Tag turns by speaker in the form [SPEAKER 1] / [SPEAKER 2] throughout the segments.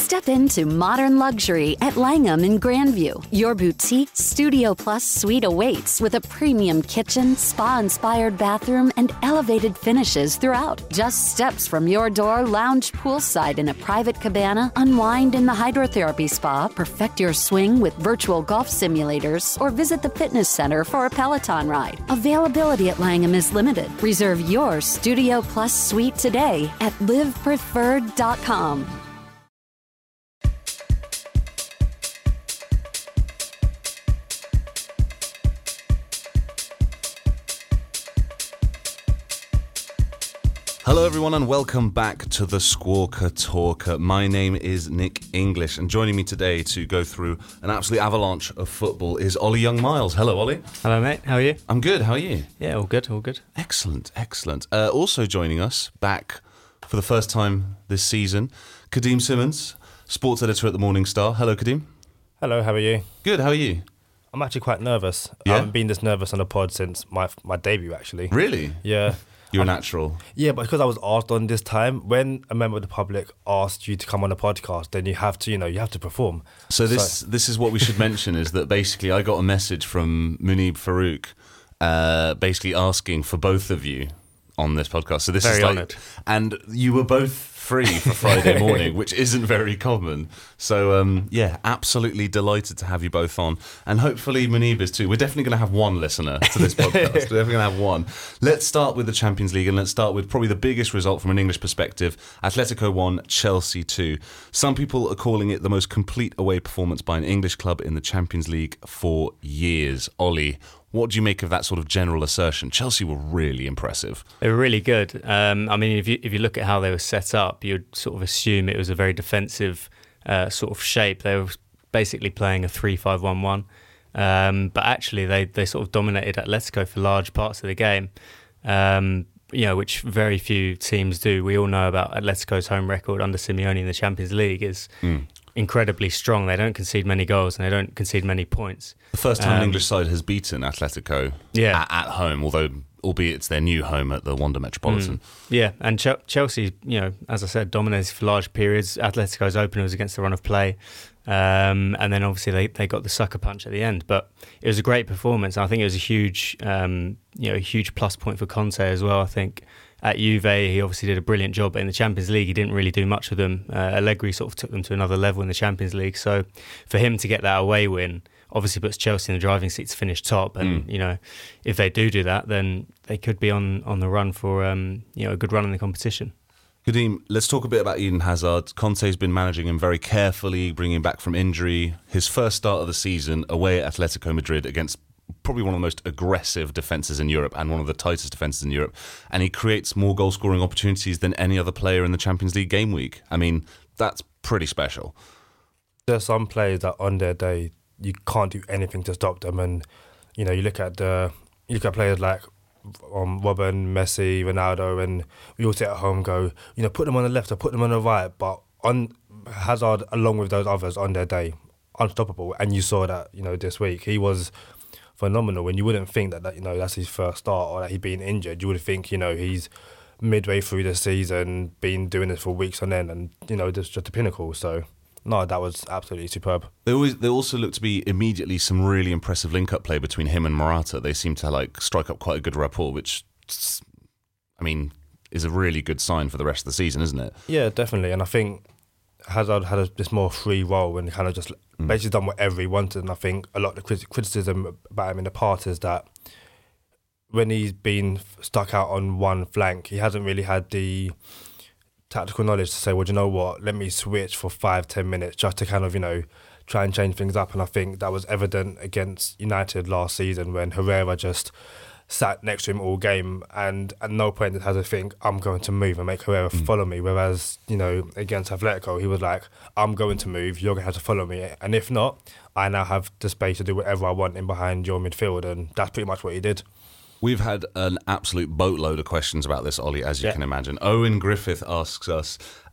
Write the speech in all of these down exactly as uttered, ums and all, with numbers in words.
[SPEAKER 1] Step into modern luxury at Langham in Grandview. Your boutique Studio Plus suite awaits with a premium kitchen, spa-inspired bathroom, and elevated finishes throughout. Just steps from your door, lounge poolside in a private cabana, unwind in the hydrotherapy spa, perfect your swing with virtual golf simulators, or visit the fitness center for a Peloton ride. Availability at Langham is limited. Reserve your Studio Plus suite today at live preferred dot com.
[SPEAKER 2] Hello everyone and welcome back to the Squawka Talker. My name is Nick English and joining me today to go through an absolute avalanche of football is Ollie Young-Miles. Hello Ollie.
[SPEAKER 3] Hello mate, how are you?
[SPEAKER 2] I'm good, how are you?
[SPEAKER 3] Yeah, all good, all good.
[SPEAKER 2] Excellent, excellent. Uh, also joining us back for the first time this season, Kadeem Simmons, sports editor at the Morning Star. Hello Kadeem.
[SPEAKER 4] Hello, how are you?
[SPEAKER 2] Good, how are you?
[SPEAKER 4] I'm actually quite nervous.
[SPEAKER 2] Yeah?
[SPEAKER 4] I haven't been this nervous on a pod since my my debut actually.
[SPEAKER 2] Really?
[SPEAKER 4] Yeah.
[SPEAKER 2] You're natural.
[SPEAKER 4] Yeah, but because I was asked on this time, when a member of the public asked you to come on a podcast, then you have to, you know, you have to perform.
[SPEAKER 2] So this so. this is what we should mention is that basically I got a message from Munib Farouk uh, basically asking for both of you on this podcast. So this
[SPEAKER 3] very
[SPEAKER 2] is like,
[SPEAKER 3] honoured.
[SPEAKER 2] And you were both free for Friday morning, which isn't very common. So um, yeah, absolutely delighted to have you both on, and hopefully Munib is too. We're definitely going to have one listener to this podcast. We're definitely going to have one. Let's start with the Champions League, and let's start with probably the biggest result from an English perspective: Atletico one, Chelsea two. Some people are calling it the most complete away performance by an English club in the Champions League for years. Ollie, what do you make of that sort of general assertion? Chelsea were really impressive.
[SPEAKER 3] They were really good. Um, I mean, if you if you look at how they were set up, you'd sort of assume it was a very defensive uh, sort of shape. They were basically playing a three five one one, um, but actually they, they sort of dominated Atletico for large parts of the game, um, you know, which very few teams do. We all know about Atletico's home record under Simeone in the Champions League is mm. incredibly strong. They don't concede many goals and they don't concede many points.
[SPEAKER 2] The first time
[SPEAKER 3] um,
[SPEAKER 2] an English side has beaten Atletico
[SPEAKER 3] yeah.
[SPEAKER 2] at, at home, although albeit it's their new home at the Wanda Metropolitan.
[SPEAKER 3] Mm. Yeah, and Ch- Chelsea, you know, as I said, dominated for large periods. Atletico's opener was against the run of play. Um, and then obviously they, they got the sucker punch at the end. But it was a great performance. I think it was a huge, um, you know, a huge plus point for Conte as well. I think at Juve, he obviously did a brilliant job. But in the Champions League, he didn't really do much with them. Uh, Allegri sort of took them to another level in the Champions League. So for him to get that away win obviously puts Chelsea in the driving seat to finish top. And, mm. you know, if they do do that, then they could be on, on the run for, um, you know, a good run in the competition.
[SPEAKER 2] Kadeem, let's talk a bit about Eden Hazard. Conte's been managing him very carefully, bringing him back from injury. His first start of the season away at Atletico Madrid against probably one of the most aggressive defences in Europe and one of the tightest defences in Europe. And he creates more goal-scoring opportunities than any other player in the Champions League game week. I mean, that's pretty special.
[SPEAKER 4] There's some players that on their day, you can't do anything to stop them. And, you know, you look at the you look at players like um, Robin, Messi, Ronaldo, and we all sit at home and go, you know, put them on the left or put them on the right. But on Hazard, along with those others on their day, unstoppable. And you saw that, you know, this week. He was phenomenal. When you wouldn't think that, that, you know, that's his first start or that he'd been injured. You would think, you know, he's midway through the season, been doing this for weeks on end, and, you know, just just a pinnacle. So, no, that was absolutely superb.
[SPEAKER 2] There always, there also looked to be immediately some really impressive link-up play between him and Morata. They seem to like strike up quite a good rapport, which, I mean, is a really good sign for the rest of the season, isn't it?
[SPEAKER 4] Yeah, definitely. And I think Hazard had a, this more free role and kind of just mm. basically done whatever he wanted. And I think a lot of the criticism about him in the past is that when he's been stuck out on one flank, he hasn't really had the tactical knowledge to say, well, do you know what, let me switch for five, ten minutes just to kind of, you know, try and change things up. And I think that was evident against United last season when Herrera just sat next to him all game, and at no point did Hazard think, I'm going to move and make Herrera mm. follow me. Whereas, you know, against Atletico, he was like, I'm going to move, you're going to have to follow me. And if not, I now have the space to do whatever I want in behind your midfield. And that's pretty much what he did.
[SPEAKER 2] We've had an absolute boatload of questions about this, Ollie, as you
[SPEAKER 3] yeah.
[SPEAKER 2] can imagine. Owen Griffith asks us,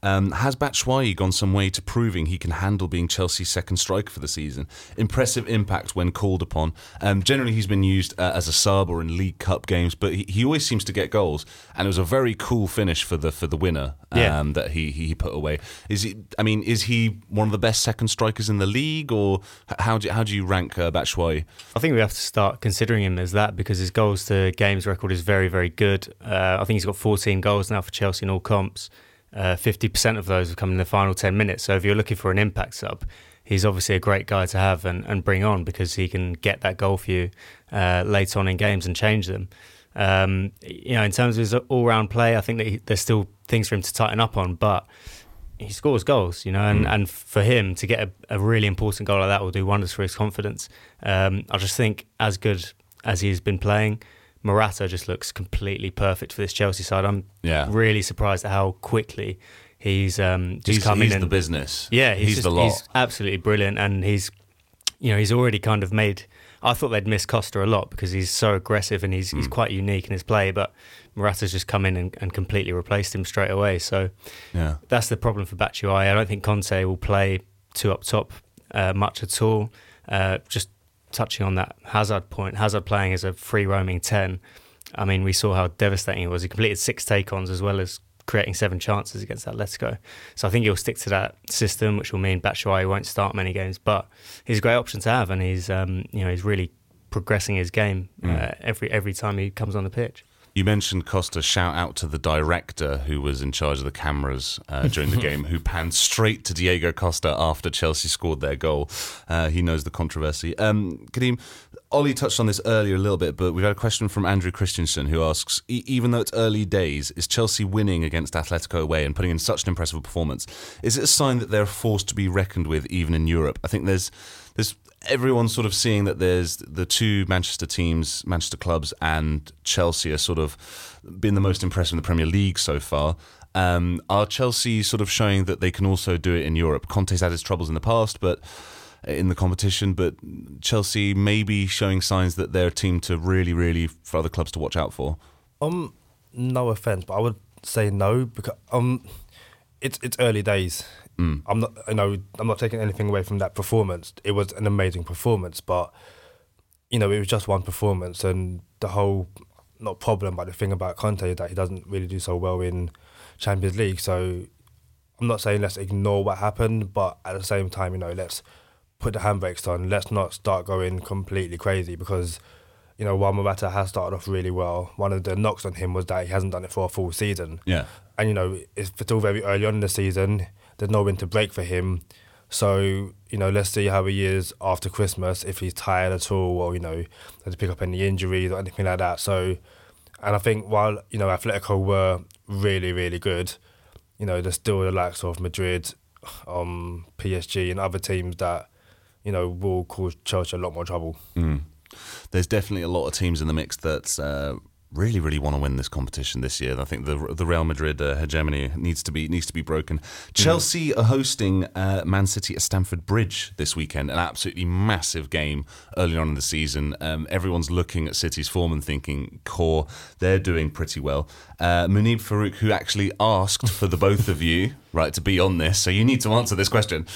[SPEAKER 2] Um, has Batshuayi gone some way to proving he can handle being Chelsea's second striker for the season? Impressive impact when called upon. Um, generally, he's been used uh, as a sub or in League Cup games, but he, he always seems to get goals. And it was a very cool finish for the for the winner um,
[SPEAKER 3] yeah.
[SPEAKER 2] that he, he put away. Is he? I mean, is he one of the best second strikers in the league, or how do how do you rank uh, Batshuayi?
[SPEAKER 3] I think we have to start considering him as that because his goals to games record is very, very good. Uh, I think he's got fourteen goals now for Chelsea in all comps. Uh, fifty percent of those have come in the final ten minutes. So if you're looking for an impact sub, he's obviously a great guy to have and, and bring on because he can get that goal for you uh, late on in games and change them. Um, you know, in terms of his all-round play, I think that he, there's still things for him to tighten up on, but he scores goals, you know, and, mm. and for him to get a, a really important goal like that will do wonders for his confidence. Um, I just think as good as he's been playing, Morata just looks completely perfect for this Chelsea side. I'm yeah. really surprised at how quickly he's um, just
[SPEAKER 2] he's,
[SPEAKER 3] come
[SPEAKER 2] he's
[SPEAKER 3] in. He's
[SPEAKER 2] the business.
[SPEAKER 3] Yeah, he's,
[SPEAKER 2] he's
[SPEAKER 3] just,
[SPEAKER 2] the lot.
[SPEAKER 3] He's absolutely brilliant, and he's, you know, he's already kind of made. I thought they'd miss Costa a lot because he's so aggressive and he's mm. he's quite unique in his play, but Morata's just come in and, and completely replaced him straight away. So yeah. that's the problem for Batshuayi. I don't think Conte will play two up top uh, much at all. Uh, just touching on that Hazard point, Hazard playing as a free roaming ten. I mean, we saw how devastating it was. He completed six take-ons as well as creating seven chances against Atletico. So I think he'll stick to that system, which will mean Batshuayi won't start many games. But he's a great option to have, and he's um, you know he's really progressing his game uh, mm. every every time he comes on the pitch.
[SPEAKER 2] You mentioned Costa. Shout out to the director who was in charge of the cameras uh, during the game, who panned straight to Diego Costa after Chelsea scored their goal. Uh, he knows the controversy. Um, Kadeem, Ollie touched on this earlier a little bit, but we've had a question from Andrew Christensen who asks, e- even though it's early days, is Chelsea winning against Atletico away and putting in such an impressive performance? Is it a sign that they're forced to be reckoned with even in Europe? I think there's there's everyone's sort of seeing that there's the two Manchester teams, Manchester clubs and Chelsea are sort of been the most impressive in the Premier League so far. Um, are Chelsea sort of showing that they can also do it in Europe? Conte's had his troubles in the past, but in the competition, but Chelsea may be showing signs that they're a team to really, really for other clubs to watch out for.
[SPEAKER 4] Um, no offense, but I would say no because um, it's it's early days. Mm. I'm not, you know, I'm not taking anything away from that performance. It was an amazing performance, but you know, it was just one performance, and the whole not problem, but the thing about Conte is that he doesn't really do so well in Champions League. So I'm not saying let's ignore what happened, but at the same time, you know, let's put the handbrakes on. Let's not start going completely crazy because, you know, while Morata has started off really well, one of the knocks on him was that he hasn't done it for a full season. Yeah. And, you know, it's still very early on in the season. There's no winter break for him. So, you know, let's see how he is after Christmas, if he's tired at all or, you know, doesn't pick up any injuries or anything like that. So, and I think while, you know, Atletico were really, really good, you know, there's still the likes of Madrid, um, P S G and other teams that, you know, will cause Chelsea a lot more trouble. Mm.
[SPEAKER 2] There's definitely a lot of teams in the mix that uh, really, really want to win this competition this year. I think the the Real Madrid uh, hegemony needs to be needs to be broken. Chelsea mm. are hosting uh, Man City at Stamford Bridge this weekend, an absolutely massive game early on in the season. Um, everyone's looking at City's form and thinking, core, they're doing pretty well. Uh, Munib Farouk, who actually asked for the both of you, right, to be on this, so you need to answer this question,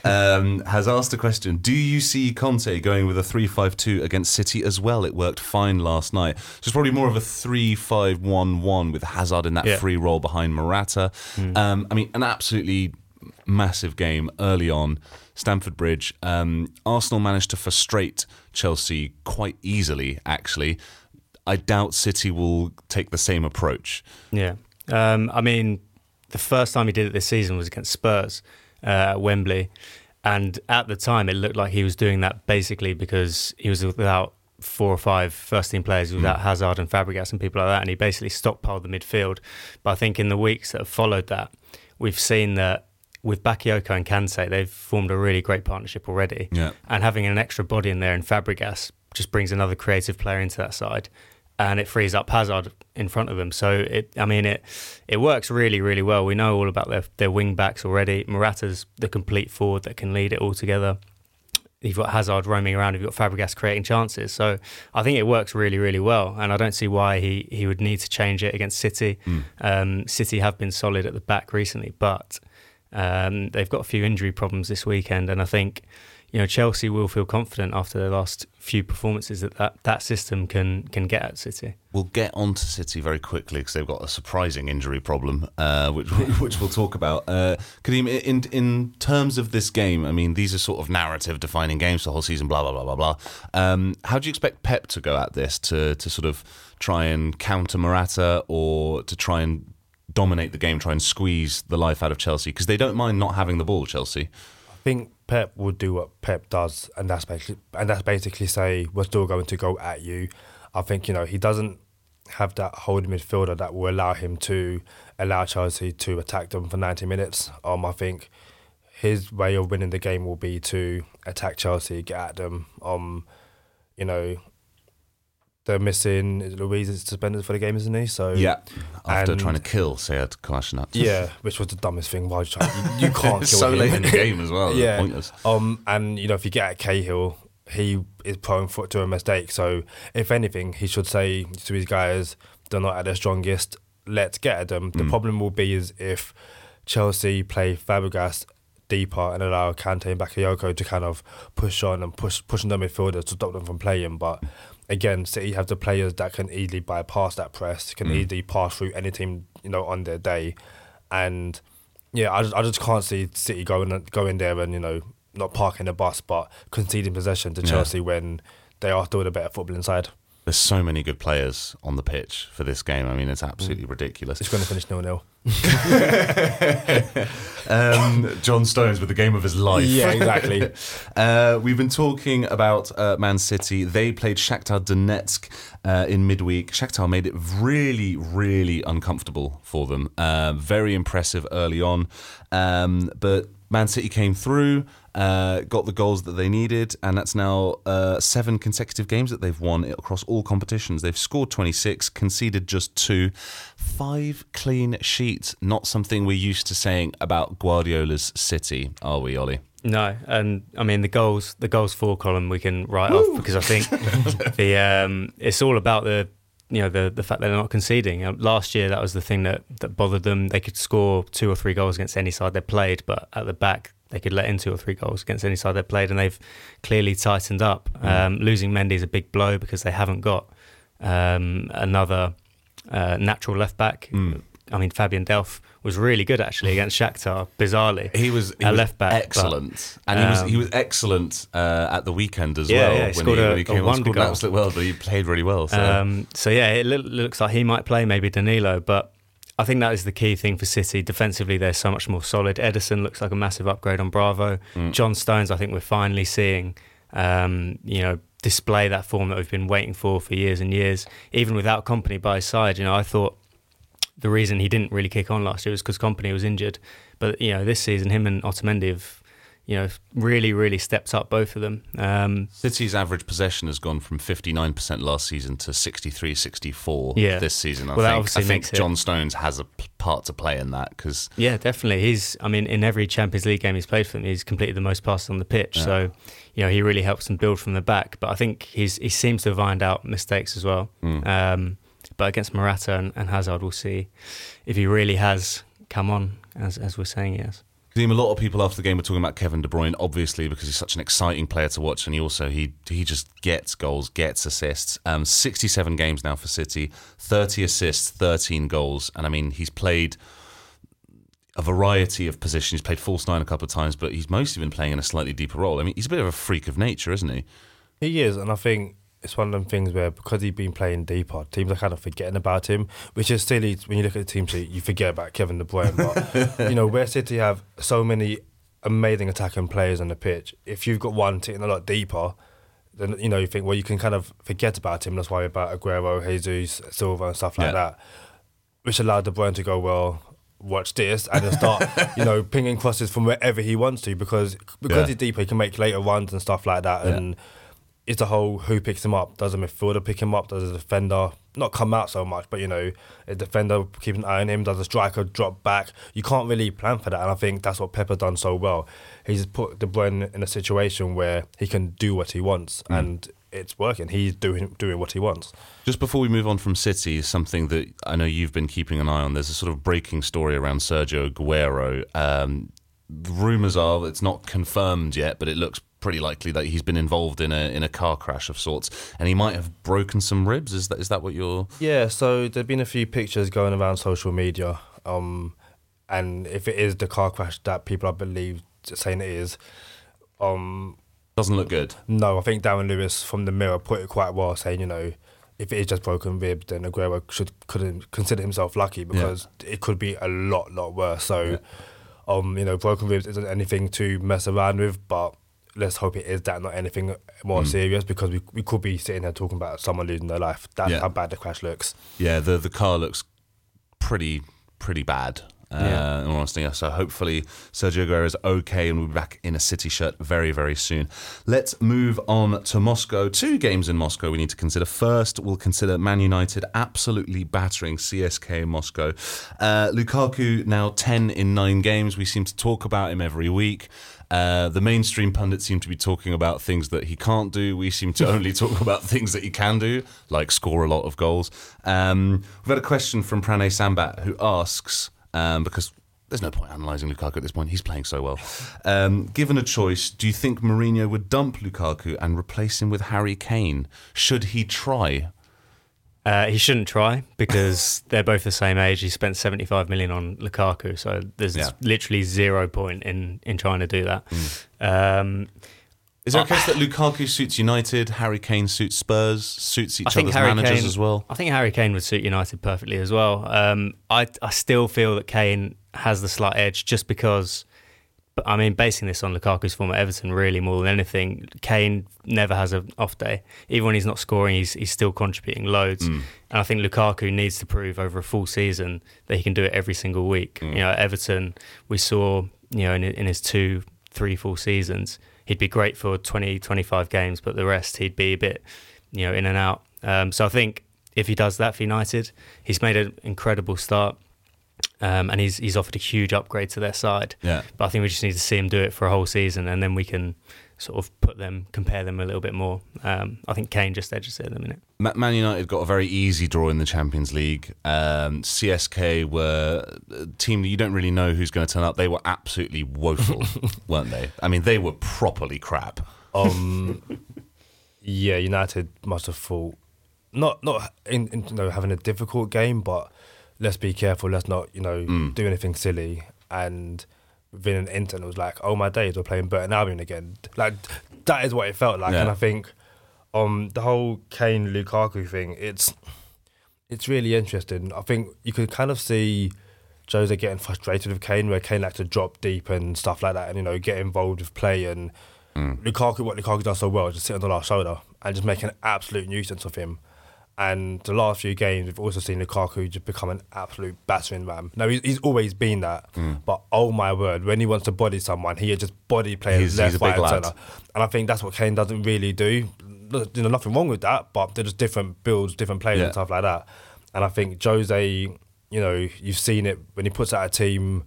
[SPEAKER 2] um, has asked a question. Do you see Conte going with a three five two against City as well? It worked fine last night. So it's probably more of a three five one one with Hazard in that yeah. free role behind Morata. Mm. Um, I mean, an absolutely massive game early on. Stamford Bridge. Um, Arsenal managed to frustrate Chelsea quite easily, actually. I doubt City will take the same approach.
[SPEAKER 3] Yeah. Um, I mean, the first time he did it this season was against Spurs uh, at Wembley. And at the time, it looked like he was doing that basically because he was without four or five first-team players, without mm. Hazard and Fabregas and people like that, and he basically stockpiled the midfield. But I think in the weeks that have followed that, we've seen that with Bakayoko and Kante, they've formed a really great partnership already. Yeah. And having an extra body in there in Fabregas just brings another creative player into that side. And it frees up Hazard in front of them. So, it, I mean, it it works really, really well. We know all about their, their wing backs already. Morata's the complete forward that can lead it all together. you've got Hazard roaming around, you've got Fabregas creating chances. So I think it works really, really well, and I don't see why he, he would need to change it against City. Mm. Um, City have been solid at the back recently, but um, they've got a few injury problems this weekend, and I think you know Chelsea will feel confident after their last few performances that that, that system can can get at City.
[SPEAKER 2] We'll get on to City very quickly because they've got a surprising injury problem, uh, which which we'll talk about. Uh, Kadeem, in in terms of this game, I mean, these are sort of narrative-defining games for the whole season. Blah blah blah blah blah. Um, how do you expect Pep to go at this to to sort of try and counter Morata or to try and dominate the game, try and squeeze the life out of Chelsea? Because they don't mind not having the ball, Chelsea.
[SPEAKER 4] I think Pep will do what Pep does, and that's basically and that's basically say we're still going to go at you. I think you know he doesn't have that holding midfielder that will allow him to allow Chelsea to attack them for ninety minutes. Um, I think his way of winning the game will be to attack Chelsea, get at them. Um, you know, they're missing is Luiz is suspended for the game, isn't he? So
[SPEAKER 2] yeah, after
[SPEAKER 4] and,
[SPEAKER 2] trying to kill Sead Kolasinac.
[SPEAKER 4] Yeah, which was the dumbest thing. Why you, try, you, you can't kill
[SPEAKER 2] so
[SPEAKER 4] him.
[SPEAKER 2] late in the game as well.
[SPEAKER 4] Yeah,
[SPEAKER 2] pointless.
[SPEAKER 4] Um, and you know if you get at Cahill, he is prone for, to a mistake. So if anything, he should say to his guys, "They're not at their strongest. Let's get at them." Mm. The problem will be is if Chelsea play Fabregas deeper and allow Kante and Bakayoko to kind of push on and push pushing the midfielders to stop them from playing, but. Again, City have the players that can easily bypass that press, can mm. easily pass through any team, you know, on their day, and yeah, I just, I just can't see City going going there and you know not parking the bus, but conceding possession to Chelsea yeah. when they are still the better footballing side.
[SPEAKER 2] There's so many good players on the pitch for this game. I mean, it's absolutely mm. ridiculous.
[SPEAKER 4] It's going to finish nil nil.
[SPEAKER 2] um, John Stones with the game of his life.
[SPEAKER 4] Yeah, exactly.
[SPEAKER 2] uh, we've been talking about uh, Man City. They played Shakhtar Donetsk uh, in midweek. Shakhtar made it really, really uncomfortable for them. Uh, very impressive early on. Um, but Man City came through, uh, got the goals that they needed, and that's now uh, seven consecutive games that they've won across all competitions. They've scored twenty-six, conceded just two, five clean sheets. Not something we're used to saying about Guardiola's City, are we, Ollie?
[SPEAKER 3] No, and I mean the goals, the goals for column we can write Woo! off because I think the um, it's all about the. You know the the fact that they're not conceding. Um, last year, that was the thing that, that bothered them. They could score two or three goals against any side they played, but at the back they could let in two or three goals against any side they played, and they've clearly tightened up. Mm. Um, losing Mendy is a big blow because they haven't got um, another uh, natural left back. Mm. I mean, Fabian Delph was really good actually against Shakhtar. Bizarrely,
[SPEAKER 2] he was, he
[SPEAKER 3] a
[SPEAKER 2] was
[SPEAKER 3] left back,
[SPEAKER 2] excellent,
[SPEAKER 3] but,
[SPEAKER 2] and he was
[SPEAKER 3] um,
[SPEAKER 2] he was excellent uh, at the weekend as
[SPEAKER 3] yeah,
[SPEAKER 2] well.
[SPEAKER 3] Yeah, he
[SPEAKER 2] when,
[SPEAKER 3] scored
[SPEAKER 2] he,
[SPEAKER 3] a,
[SPEAKER 2] when he came
[SPEAKER 3] a
[SPEAKER 2] on, scored
[SPEAKER 3] goal.
[SPEAKER 2] an absolute well, but he played really well. So,
[SPEAKER 3] um, so yeah, it lo- looks like he might play, maybe Danilo, but I think that is the key thing for City. Defensively, they're so much more solid. Ederson looks like a massive upgrade on Bravo. Mm. John Stones, I think we're finally seeing, um, you know, display that form that we've been waiting for for years and years, even without Kompany by his side. You know, I thought the reason he didn't really kick on last year was because Kompany was injured. But, you know, this season, him and Otamendi have, you know, really, really stepped up, both of them. Um,
[SPEAKER 2] City's average possession has gone from fifty-nine percent last season to sixty-three, sixty-four
[SPEAKER 3] yeah.
[SPEAKER 2] this season. I
[SPEAKER 3] well, that
[SPEAKER 2] think,
[SPEAKER 3] obviously
[SPEAKER 2] I think
[SPEAKER 3] makes
[SPEAKER 2] John
[SPEAKER 3] it...
[SPEAKER 2] Stones has a p- part to play in that. Cause
[SPEAKER 3] yeah, definitely. He's, I mean, in every Champions League game he's played for them, he's completed the most passes on the pitch. Yeah. So, you know, he really helps them build from the back. But I think he's he seems to have ironed out mistakes as well. Mm. Um, but against Morata and, and Hazard, we'll see if he really has come on, as as we're saying he has.
[SPEAKER 2] A lot of people after the game were talking about Kevin De Bruyne, obviously, because he's such an exciting player to watch, and he also he he just gets goals, gets assists. Um, sixty-seven games now for City, thirty assists, thirteen goals, and I mean he's played a variety of positions. He's played false nine a couple of times, but he's mostly been playing in a slightly deeper role. I mean, he's a bit of a freak of nature, isn't he?
[SPEAKER 4] He is, and I think it's one of them things where because he's been playing deeper, teams are kind of forgetting about him, which is silly. When you look at the team sheet, you forget about Kevin De Bruyne. But, you know, where City have so many amazing attacking players on the pitch, if you've got one sitting a lot deeper, then, you know, you think, well, you can kind of forget about him. That's why about Aguero, Jesus, Silva and stuff like yeah. that, which allowed De Bruyne to go, well, watch this, and then start, you know, pinging crosses from wherever he wants to, because because yeah. he's deeper, he can make later runs and stuff like that. Yeah. And it's the whole who picks him up. Does a midfielder pick him up? Does a defender not come out so much, but you know, a defender keeping an eye on him, does a striker drop back. You can't really plan for that, and I think that's what Pep has done so well. He's put De Bruyne in a situation where he can do what he wants, mm. and it's working. He's doing doing what he wants.
[SPEAKER 2] Just before we move on from City, something that I know you've been keeping an eye on, there's a sort of breaking story around Sergio Aguero. Um, the rumours are, it's not confirmed yet, but it looks pretty likely that he's been involved in a in a car crash of sorts, and he might have broken some ribs. Is that is that what you're?
[SPEAKER 4] Yeah. So there've been a few pictures going around social media, um, and if it is the car crash that people I believe saying it is, um,
[SPEAKER 2] doesn't look good.
[SPEAKER 4] No, I think Darren Lewis from the Mirror put it quite well, saying, you know, if it is just broken ribs, then Aguero should couldn't consider himself lucky because yeah. it could be a lot lot worse. So, yeah. um, you know, broken ribs isn't anything to mess around with, but let's hope it is that, not anything more mm. serious, because we we could be sitting here talking about someone losing their life. That's yeah. how bad the crash looks.
[SPEAKER 2] Yeah, the the car looks pretty pretty bad. Uh, yeah. In all honesty, so hopefully Sergio Aguero is okay and we'll be back in a City shirt very, very soon. Let's move on to Moscow. Two games in Moscow we need to consider. First, we'll consider Man United absolutely battering C S K in Moscow. Uh, Lukaku now ten in nine games. We seem to talk about him every week. Uh, the mainstream pundits seem to be talking about things that he can't do. We seem to only talk about things that he can do, like score a lot of goals. Um, we've had a question from Pranay Sambat who asks, um, because there's no point analysing Lukaku at this point, he's playing so well. Um, given a choice, do you think Mourinho would dump Lukaku and replace him with Harry Kane? Should he try?
[SPEAKER 3] Uh, he shouldn't try, because they're both the same age. He spent seventy-five million on Lukaku, so there's yeah. literally zero point in, in trying to do that. Mm. Um,
[SPEAKER 2] Is there a case that Lukaku suits United, Harry Kane suits Spurs, suits each other's Harry managers
[SPEAKER 3] Kane,
[SPEAKER 2] as well?
[SPEAKER 3] I think Harry Kane would suit United perfectly as well. Um, I I still feel that Kane has the slight edge, just because. But I mean, basing this on Lukaku's form at Everton, really more than anything, Kane never has an off day. Even when he's not scoring, he's he's still contributing loads. Mm. And I think Lukaku needs to prove over a full season that he can do it every single week. Mm. You know, at Everton, we saw, you know, in, in his two, three full seasons, he'd be great for twenty, twenty-five games, but the rest he'd be a bit, you know, in and out. Um, so I think if he does that for United, he's made an incredible start. Um, and he's he's offered a huge upgrade to their side. Yeah. But I think we just need to see him do it for a whole season, and then we can sort of put them, compare them a little bit more. Um, I think Kane just edges it at the minute.
[SPEAKER 2] Man United got a very easy draw in the Champions League. Um, C S K were a team that you don't really know who's going to turn up. They were absolutely woeful, weren't they? I mean, they were properly crap.
[SPEAKER 4] Um, yeah, United must have thought, not not in, in you know having a difficult game, but let's be careful, let's not, you know, mm. do anything silly. And within an instant, it was like, oh my days, we're playing Burton Albion again. Like, that is what it felt like. Yeah. And I think um, the whole Kane-Lukaku thing, it's it's really interesting. I think you could kind of see Jose getting frustrated with Kane, where Kane likes to drop deep and stuff like that and, you know, get involved with play. And mm. Lukaku, what Lukaku does so well is just sit on the last shoulder and just make an absolute nuisance of him. And the last few games, we've also seen Lukaku just become an absolute battering ram. Now, he's, he's always been that, mm. but oh my word, when he wants to body someone, he just body plays left, right, and centre. And I think that's what Kane doesn't really do. There's you know, nothing wrong with that, but they're just different builds, different players yeah. and stuff like that. And I think Jose, you know, you've seen it when he puts out a team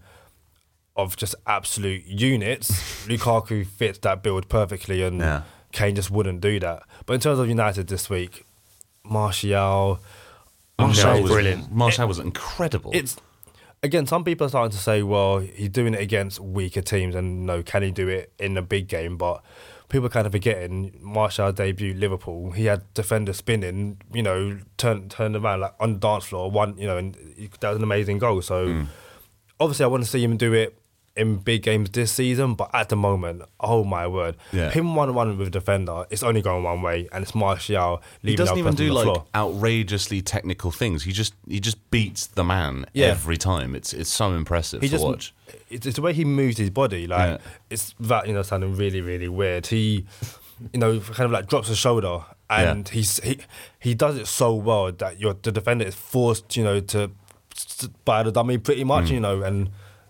[SPEAKER 4] of just absolute units, Lukaku fits that build perfectly, and yeah. Kane just wouldn't do that. But in terms of United this week, Martial,
[SPEAKER 2] Martial was brilliant. Martial was incredible.
[SPEAKER 4] It's again, some people are starting to say, well, he's doing it against weaker teams, and no, can he do it in a big game? But people are kind of forgetting Martial debuted Liverpool. He had defender spinning, you know, turned turned around like on the dance floor, one, you know, and that was an amazing goal. So mm. obviously, I want to see him do it in big games this season, but at the moment, oh my word, yeah. him one-on-one with a defender, it's only going one way, and it's Martial leaving.
[SPEAKER 2] He doesn't even do like
[SPEAKER 4] floor.
[SPEAKER 2] outrageously technical things. He just he just beats the man yeah. every time. It's it's so impressive
[SPEAKER 4] he
[SPEAKER 2] to
[SPEAKER 4] just,
[SPEAKER 2] watch.
[SPEAKER 4] It's, it's the way he moves his body. Like yeah. it's that you know sounding really really weird. He you know kind of like drops his shoulder, and yeah. he's he he does it so well that your the defender is forced you know to, to buy the dummy pretty much. Mm. You know and.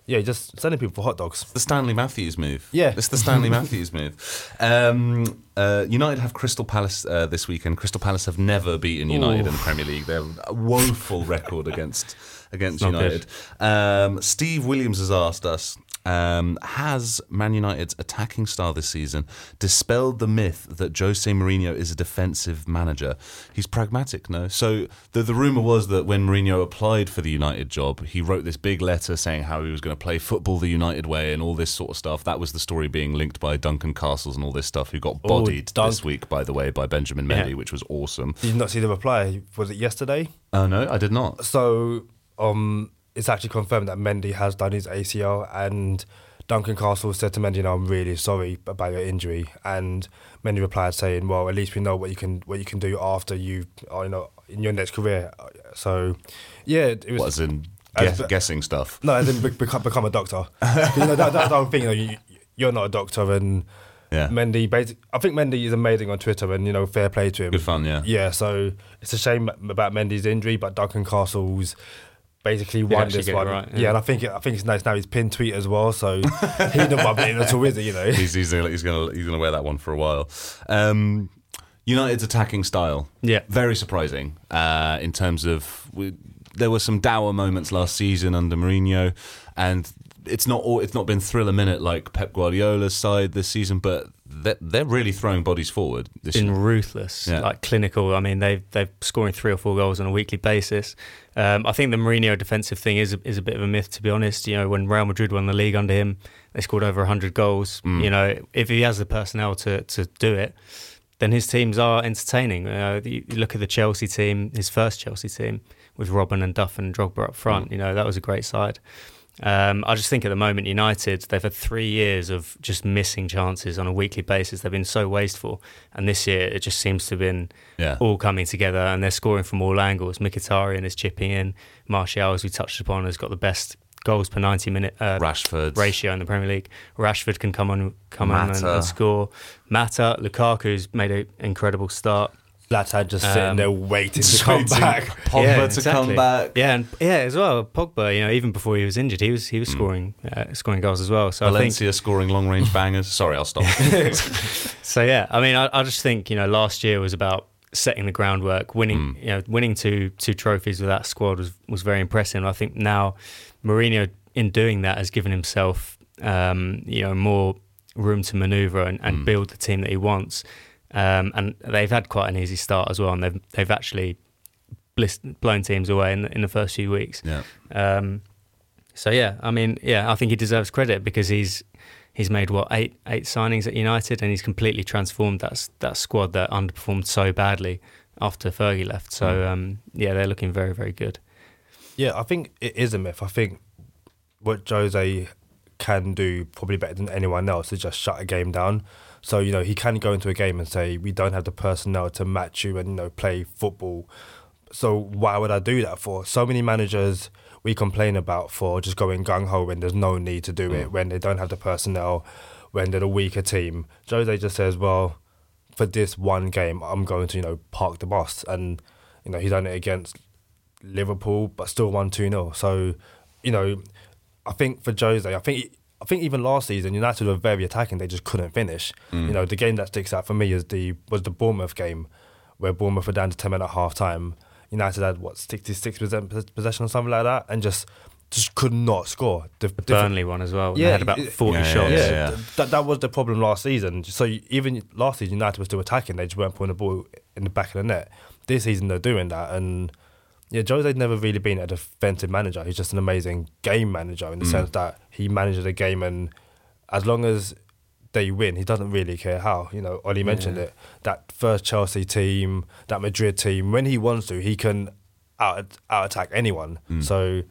[SPEAKER 4] yeah, just sending people for hot dogs.
[SPEAKER 2] The Stanley Matthews move.
[SPEAKER 4] Yeah.
[SPEAKER 2] It's the Stanley Matthews move. Um, uh, United have Crystal Palace uh, this weekend. Crystal Palace have never beaten United
[SPEAKER 4] Ooh.
[SPEAKER 2] in the Premier League. They have a woeful record against against
[SPEAKER 3] Not
[SPEAKER 2] United. Um, Steve Williams has asked us, um, has Man United's attacking style this season dispelled the myth that Jose Mourinho is a defensive manager? He's pragmatic, no? So the, the rumour was that when Mourinho applied for the United job, he wrote this big letter saying how he was going to play football the United way and all this sort of stuff. That was the story being linked by Duncan Castles and all this stuff, who got bodied
[SPEAKER 4] Dun-
[SPEAKER 2] this week, by the way, by Benjamin Mendy,
[SPEAKER 3] Yeah.
[SPEAKER 2] which was awesome.
[SPEAKER 4] Did you not see the reply? Was it yesterday?
[SPEAKER 2] Oh, no, I did not.
[SPEAKER 4] So um, it's actually confirmed that Mendy has done his A C L, and Duncan Castle said to Mendy, you know, I'm really sorry about your injury. And Mendy replied saying, well, at least we know what you can what you can do after you, or, you know, in your next career. So, yeah, it was...
[SPEAKER 2] What, as in
[SPEAKER 4] As-
[SPEAKER 2] guess, guessing stuff?
[SPEAKER 4] No, as in be- become, become a doctor. you know, that, that's the whole thing. You know, you, you're not a doctor, and
[SPEAKER 2] Yeah.
[SPEAKER 4] Mendy, basic, I think Mendy is amazing on Twitter, and you know, fair play to him.
[SPEAKER 2] Good fun, yeah.
[SPEAKER 4] Yeah, so it's a shame about Mendy's injury, but Duncan Castle's basically won
[SPEAKER 3] actually
[SPEAKER 4] this
[SPEAKER 3] get it
[SPEAKER 4] one.
[SPEAKER 3] right,
[SPEAKER 4] yeah.
[SPEAKER 3] yeah.
[SPEAKER 4] and I think it, I think it's nice now. He's pinned tweet as well, so he didn't rub it in at all, is it? You know,
[SPEAKER 2] He's he's gonna he's gonna he's gonna wear that one for a while. Um, United's attacking style,
[SPEAKER 3] Yeah.
[SPEAKER 2] very surprising uh, in terms of we, there were some dour moments last season under Mourinho, and it's not all, it's not been thrill a minute like Pep Guardiola's side this season, but they're, they're really throwing bodies forward this
[SPEAKER 3] Been
[SPEAKER 2] year.
[SPEAKER 3] ruthless,
[SPEAKER 2] Yeah.
[SPEAKER 3] like clinical. I mean, they they're scoring three or four goals on a weekly basis. Um, I think the Mourinho defensive thing is a, is a bit of a myth, to be honest. You know, when Real Madrid won the league under him, they scored over one hundred goals.
[SPEAKER 2] Mm.
[SPEAKER 3] You know, if he has the personnel to to do it, then his teams are entertaining. Uh, you, you look at the Chelsea team, his first Chelsea team, with Robben and Duff and Drogba up front.
[SPEAKER 2] Mm.
[SPEAKER 3] You know, that was a great side. Um, I just think at the moment, United, they've had three years of just missing chances on a weekly basis. They've been so wasteful. And this year, it just seems to have been
[SPEAKER 2] Yeah.
[SPEAKER 3] all coming together, and they're scoring from all angles. Mkhitaryan is chipping in. Martial, as we touched upon, has got the best goals per ninety minute uh,
[SPEAKER 2] Rashford.
[SPEAKER 3] ratio in the Premier League. Rashford can come on, come on and,
[SPEAKER 2] Mata.
[SPEAKER 3] and score. Mata, Lukaku's made an incredible start.
[SPEAKER 4] Zlatan just
[SPEAKER 3] Um,
[SPEAKER 4] sitting there waiting to
[SPEAKER 2] Just
[SPEAKER 4] come
[SPEAKER 2] waiting.
[SPEAKER 4] back.
[SPEAKER 2] Pogba
[SPEAKER 3] Yeah,
[SPEAKER 2] to
[SPEAKER 3] exactly.
[SPEAKER 2] come back.
[SPEAKER 3] Yeah, and yeah, as well. Pogba, you know, even before he was injured, he was he was scoring uh, scoring goals as well. So I think
[SPEAKER 2] Valencia scoring long range bangers. Sorry, I'll stop.
[SPEAKER 3] so. Yeah, I mean, I, I just think, you know, last year was about setting the groundwork, winning. You know, winning two two trophies with that squad was was very impressive. And I think now Mourinho, in doing that, has given himself um, you know more room to manoeuvre and, and
[SPEAKER 2] Mm.
[SPEAKER 3] build the team that he wants. Um, and they've had quite an easy start as well, and they've they've actually bliss, blown teams away in the, in the first few weeks.
[SPEAKER 2] Yeah.
[SPEAKER 3] Um, so yeah, I mean, yeah, I think he deserves credit because he's he's made what eight eight signings at United, and he's completely transformed that that squad that underperformed so badly after Fergie left. So
[SPEAKER 2] Mm.
[SPEAKER 3] um, yeah, they're looking very very good.
[SPEAKER 4] Yeah, I think it is a myth. I think what Jose can do probably better than anyone else is just shut a game down. So, you know, he can go into a game and say, we don't have the personnel to match you and, you know, play football. So why would I do that for? So many managers we complain about for just going gung-ho when there's no need to do it, when they don't have the personnel, when they're a weaker team. Jose just says, well, for this one game, I'm going to, you know, park the bus. And, you know, he's done it against Liverpool, but still won two nil. So, you know, I think for Jose, I think I think even last season United were very attacking. They just couldn't finish.
[SPEAKER 2] Mm.
[SPEAKER 4] You know, the game that sticks out for me is the was the Bournemouth game, where Bournemouth were down to ten men at half time. United had what sixty-six percent possession or something like that, and just just could not score. The,
[SPEAKER 3] The Burnley one as well.
[SPEAKER 4] Yeah,
[SPEAKER 3] they had about
[SPEAKER 4] it-
[SPEAKER 3] forty
[SPEAKER 2] yeah, yeah,
[SPEAKER 3] shots.
[SPEAKER 4] yeah,
[SPEAKER 2] yeah.
[SPEAKER 4] th- that that was the problem last season. So you- even last season, United were still attacking. They just weren't putting the ball in the back of the net. This season, they're doing that, and yeah, Jose's never really been a defensive manager. He's just an amazing game manager in the
[SPEAKER 2] Mm.
[SPEAKER 4] sense that he manages a game, and as long as they win, he doesn't really care how. You know, Ollie mentioned
[SPEAKER 3] Yeah.
[SPEAKER 4] it. That first Chelsea team, that Madrid team, when he wants to, he can out out attack anyone.
[SPEAKER 2] Mm.
[SPEAKER 4] So.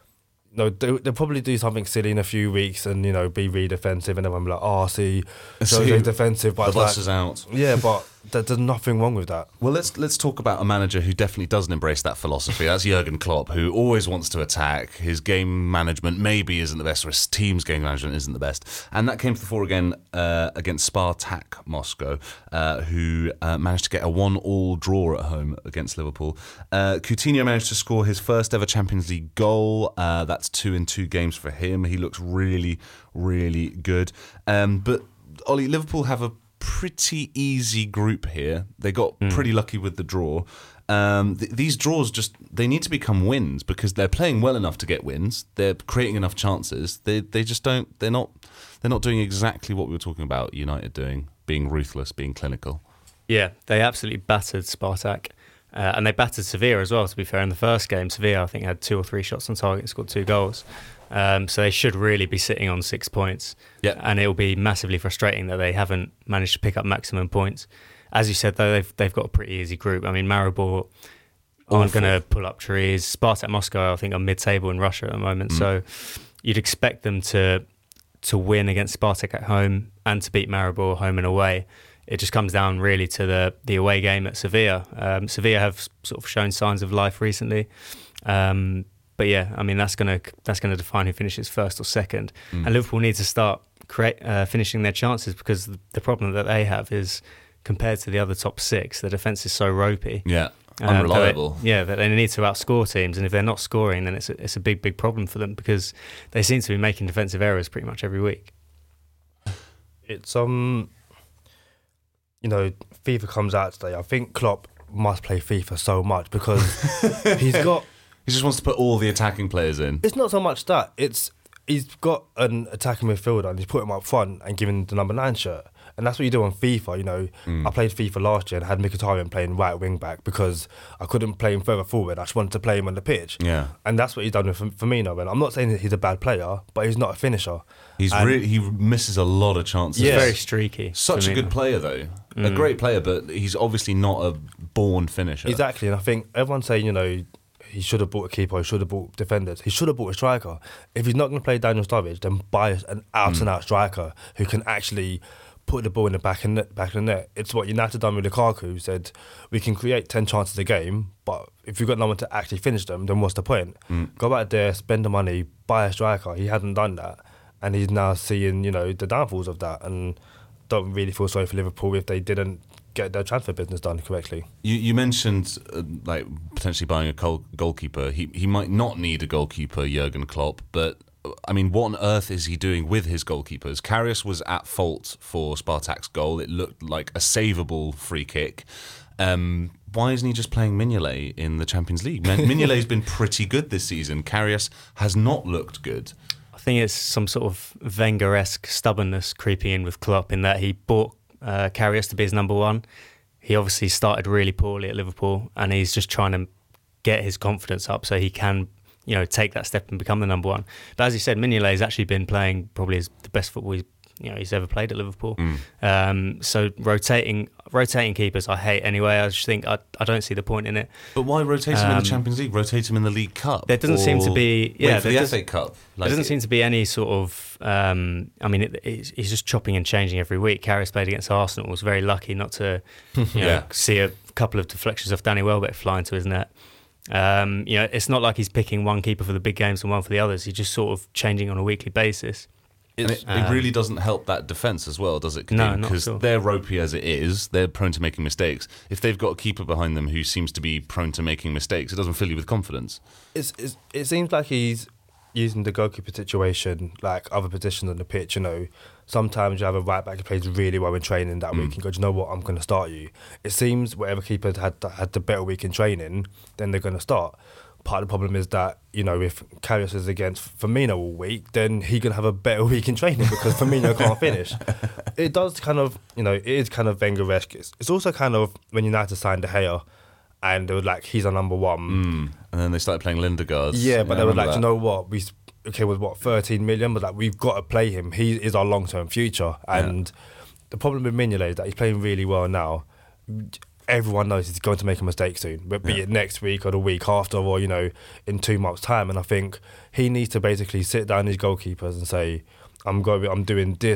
[SPEAKER 4] No, they'll, they'll probably do something silly in a few weeks and, you know, be really defensive, and everyone will be like, oh, see,
[SPEAKER 2] See,
[SPEAKER 4] Jose's defensive. But
[SPEAKER 2] The
[SPEAKER 4] it's
[SPEAKER 2] bus
[SPEAKER 4] like,
[SPEAKER 2] is out.
[SPEAKER 4] yeah, but there's nothing wrong with that.
[SPEAKER 2] Well, let's let's talk about a manager who definitely doesn't embrace that philosophy. That's Jurgen Klopp, who always wants to attack. His game management maybe isn't the best, or his team's game management isn't the best. And that came to the fore again uh, against Spartak Moscow, uh, who uh, managed to get a one-all draw at home against Liverpool. Uh, Coutinho managed to score his first ever Champions League goal. Uh, that's two in two games for him. He looks really, really good. Um, but, Ollie, Liverpool have a pretty easy group here. They got mm. pretty lucky with the draw. Um, th- these draws just, they need to become wins because they're playing well enough to get wins. They're creating enough chances. They they just don't, they're not, they're not doing exactly what we were talking about United doing, being ruthless, being clinical.
[SPEAKER 3] Yeah, they absolutely battered Spartak. Uh, and they battered Sevilla as well, to be fair. In the first game, Sevilla, I think, had two or three shots on target and scored two goals. Um, so they should really be sitting on six points.
[SPEAKER 2] Yeah.
[SPEAKER 3] And it will be massively frustrating that they haven't managed to pick up maximum points. As you said, though, they've they've got a pretty easy group. I mean, Maribor aren't going to pull up trees. Spartak Moscow, I think, are mid-table in Russia at the moment. Mm. So you'd expect them to to win against Spartak at home and to beat Maribor home and away. It just comes down really to the the away game at Sevilla. Um, Sevilla have sort of shown signs of life recently. Um, but yeah, I mean, that's going to that's going to define who finishes first or second. Mm. And Liverpool need to start create, uh, finishing their chances because the, the problem that they have is compared to the other top six, the defence is so ropey.
[SPEAKER 2] Yeah, unreliable.
[SPEAKER 3] Um, that they, yeah, that they need to outscore teams. And if they're not scoring, then it's a, it's a big, big problem for them because they seem to be making defensive errors pretty much every week.
[SPEAKER 4] It's... um. You know, FIFA comes out today. I think Klopp must play FIFA so much because he's got...
[SPEAKER 2] He just wants to put all the attacking players in.
[SPEAKER 4] It's not so much that. It's he's got an attacking midfielder and he's put him up front and given the number nine shirt. And that's what you do on FIFA, you know. Mm. I played FIFA last year and had Mkhitaryan playing right wing back because I couldn't play him further forward. I just wanted to play him on the pitch.
[SPEAKER 2] Yeah.
[SPEAKER 4] And that's what he's done with Firmino. And I'm not saying that he's a bad player, but he's not a finisher.
[SPEAKER 2] He's really, he misses a lot of chances.
[SPEAKER 3] He's very streaky.
[SPEAKER 2] Such
[SPEAKER 3] Firmino.
[SPEAKER 2] a good player, though. Mm. A great player, but he's obviously not a born finisher.
[SPEAKER 4] Exactly. And I think everyone's saying, you know, he should have bought a keeper, he should have bought defenders, he should have bought a striker. If he's not going to play Daniel Sturridge, then buy an out-and-out mm. striker who can actually put the ball in the back of the net, back of the net. It's what United done with Lukaku, who said, we can create ten chances a game, but if you've got no one to actually finish them, then what's the point? Mm. Go out there, spend the money, buy a striker. He hasn't done that, and he's now seeing, you know, the downfalls of that, and don't really feel sorry for Liverpool if they didn't get their transfer business done correctly.
[SPEAKER 2] You, you mentioned uh, like potentially buying a goal, goalkeeper. He he might not need a goalkeeper, Jurgen Klopp, but I mean, what on earth is he doing with his goalkeepers? Karius was at fault for Spartak's goal. It looked like a savable free kick. Um, why isn't he just playing Mignolet in the Champions League? Mignolet's been pretty good this season. Karius has not looked good.
[SPEAKER 3] I think it's some sort of Wenger-esque stubbornness creeping in with Klopp in that he bought uh, Karius to be his number one. He obviously started really poorly at Liverpool and he's just trying to get his confidence up so he can, you know, take that step and become the number one. But as you said, Mignolet has actually been playing probably his, the best football he's, you know, he's ever played at Liverpool. Mm. Um, so rotating rotating keepers, I hate anyway. I just think I, I don't see the point in it.
[SPEAKER 2] But why rotate him um, in the Champions League? Rotate him in the League Cup.
[SPEAKER 3] There doesn't seem to be yeah.
[SPEAKER 2] Wait for
[SPEAKER 3] there
[SPEAKER 2] the
[SPEAKER 3] does,
[SPEAKER 2] F A Cup.
[SPEAKER 3] Like there doesn't it, seem to be any sort of. Um, I mean, it, it's, he's just chopping and changing every week. Karius played against Arsenal. Was very lucky not to you know,
[SPEAKER 2] yeah.
[SPEAKER 3] see a couple of deflections off Danny Welbeck flying to his net. Um, you know, it's not like he's picking one keeper for the big games and one for the others. He's just sort of changing on a weekly basis.
[SPEAKER 2] And it, um, it really doesn't help that defence as well, does it?
[SPEAKER 3] No,
[SPEAKER 2] because
[SPEAKER 3] not
[SPEAKER 2] they're ropey as it is. They're prone to making mistakes. If they've got a keeper behind them who seems to be prone to making mistakes, it doesn't fill you with confidence.
[SPEAKER 4] It's, it's, it seems like he's using the goalkeeper situation like other positions on the pitch. You know, sometimes you have a right back who plays really well in training that mm. week and go, do you know what, I'm going to start you. It seems whatever keeper had had the better week in training, then they're going to start. Part of the problem is that, you know, if Karius is against Firmino all week, then he can have a better week in training because Firmino can't finish. It does kind of, you know, it is kind of Wenger-esque. It's, it's also kind of when United signed De Gea and they were like, he's our number one.
[SPEAKER 2] Mm. And then they started playing Lindegaard.
[SPEAKER 4] Yeah, but
[SPEAKER 2] yeah,
[SPEAKER 4] they were like,
[SPEAKER 2] that.
[SPEAKER 4] you know what, we okay with what, thirteen million, but like, we've got to play him. He is our long-term future. And yeah. the problem with Mignolet is that he's playing really well now. Everyone knows he's going to make a mistake soon, but be yeah. it next week or the week after or, you know, in two months' time. And I think he needs to basically sit down his goalkeepers and say, I'm going, I'm doing this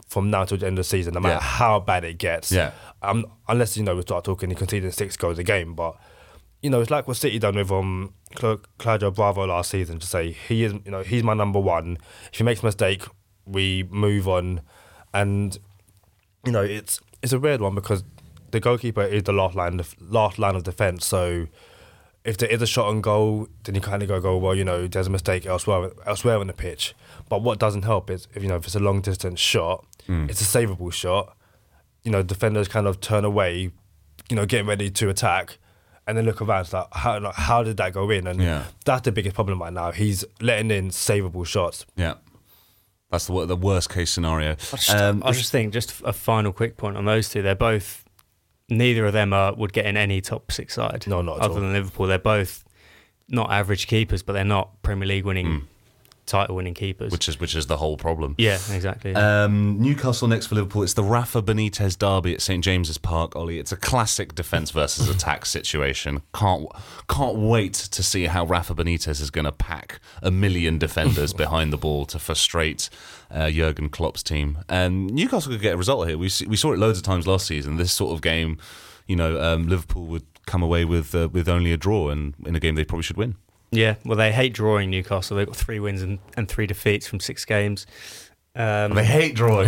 [SPEAKER 4] from now till the end of the season, no matter
[SPEAKER 2] Yeah.
[SPEAKER 4] how bad it gets.
[SPEAKER 2] Yeah.
[SPEAKER 4] Um, unless, you know, we start talking, he conceded six goals a game. But, you know, it's like what City done with um, Cla- Claudio Bravo last season to say, he is, you know, he's my number one. If he makes a mistake, we move on. And, you know, it's it's a weird one because the goalkeeper is the last line, the last line of defence. So if there is a shot on goal, then you kind of go, go, well, you know, there's a mistake elsewhere elsewhere on the pitch. But what doesn't help is, if you know, if it's a long distance shot, mm. it's a savable shot. You know, defenders kind of turn away, you know, getting ready to attack, and then look around. It's like, how, like, how did that go in? And
[SPEAKER 2] yeah.
[SPEAKER 4] that's the biggest problem right now. He's letting in savable shots.
[SPEAKER 2] Yeah. That's the the worst case scenario.
[SPEAKER 3] I just,
[SPEAKER 2] um,
[SPEAKER 3] I just think, just a final quick point on those two. They're both, neither of them are, would get in any top six side.
[SPEAKER 4] No, not at
[SPEAKER 3] other
[SPEAKER 4] all.
[SPEAKER 3] than Liverpool. They're both not average keepers, but they're not Premier League winning, mm. title winning keepers.
[SPEAKER 2] Which is which is the whole problem.
[SPEAKER 3] Yeah, exactly.
[SPEAKER 2] Um, Newcastle next for Liverpool. It's the Rafa Benitez derby at St James's Park, Ollie. It's a classic defence versus attack situation. Can't can't wait to see how Rafa Benitez is going to pack a million defenders behind the ball to frustrate uh, Jurgen Klopp's team. And Newcastle could get a result here. We see, we saw it loads of times last season. This sort of game, you know, um, Liverpool would come away with uh, with only a draw, and in a game they probably should win.
[SPEAKER 3] Yeah, well, they hate drawing Newcastle. They've got three wins and, and three defeats from six games. Um,
[SPEAKER 2] they hate drawing.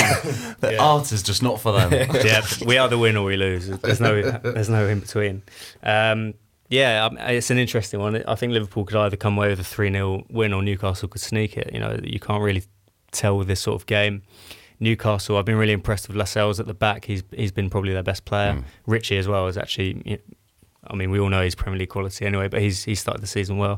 [SPEAKER 2] The yeah. art is just not for them.
[SPEAKER 3] Yeah, we either win or we lose. There's no, there's no in between. Um, yeah, it's an interesting one. I think Liverpool could either come away with a three nil win or Newcastle could sneak it. You know, you can't really tell with this sort of game. Newcastle, I've been really impressed with Lascelles at the back. He's he's been probably their best player. Mm. Richie as well is actually. You know, I mean, we all know he's Premier League quality anyway, but he's he started the season well.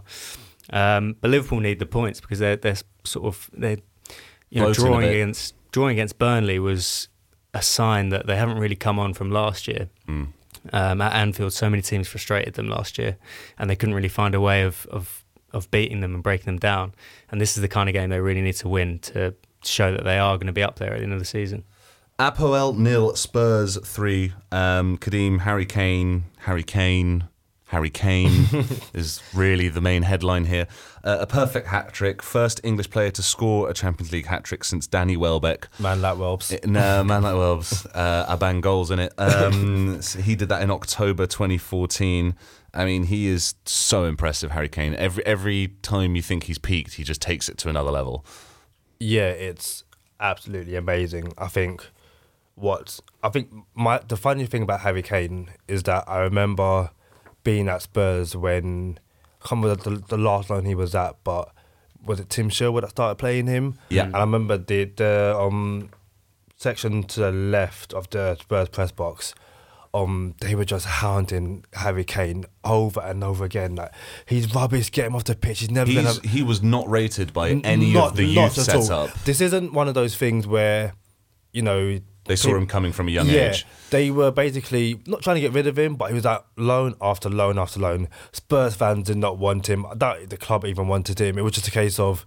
[SPEAKER 3] Um, but Liverpool need the points because they're they're sort of they, you know,
[SPEAKER 2] Floating
[SPEAKER 3] drawing against drawing against Burnley was a sign that they haven't really come on from last year.
[SPEAKER 2] Mm.
[SPEAKER 3] Um, at Anfield, so many teams frustrated them last year, and they couldn't really find a way of of of beating them and breaking them down. And this is the kind of game they really need to win to show that they are going to be up there at the end of the season.
[SPEAKER 2] Apoel nil, Spurs three. Um, Kadeem, Harry Kane, Harry Kane, Harry Kane is really the main headline here. Uh, a perfect hat-trick. First English player to score a Champions League hat-trick since Danny Welbeck.
[SPEAKER 4] Man like Welbs.
[SPEAKER 2] It, no, man like Welbs. Uh, I bang goals in it. Um, so he did that in October twenty fourteen. I mean, he is so impressive, Harry Kane. Every every time you think he's peaked, he just takes it to another level.
[SPEAKER 4] Yeah, it's absolutely amazing. I think what I think my the funny thing about Harry Kane is that I remember being at Spurs when I can't remember the, the last line he was at, but was it Tim Sherwood that started playing him?
[SPEAKER 2] Yeah,
[SPEAKER 4] and I remember the the um section to the left of the Spurs press box. Um, they were just hounding Harry Kane over and over again. Like, he's rubbish, get him off the pitch. He's never
[SPEAKER 2] he's,
[SPEAKER 4] gonna.
[SPEAKER 2] He was not rated by any
[SPEAKER 4] not,
[SPEAKER 2] of the youth
[SPEAKER 4] not at all.
[SPEAKER 2] setup.
[SPEAKER 4] This isn't one of those things where, you know,
[SPEAKER 2] they saw him coming from a young
[SPEAKER 4] yeah,
[SPEAKER 2] age.
[SPEAKER 4] They were basically not trying to get rid of him, but he was at loan after loan after loan. Spurs fans did not want him. I doubt the club even wanted him. It was just a case of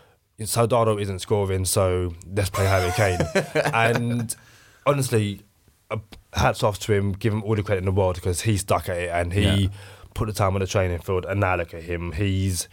[SPEAKER 4] Soldado isn't scoring, so let's play Harry Kane. And honestly, hats off to him, give him all the credit in the world because he stuck at it and he yeah. put the time on the training field. And now look at him. He's,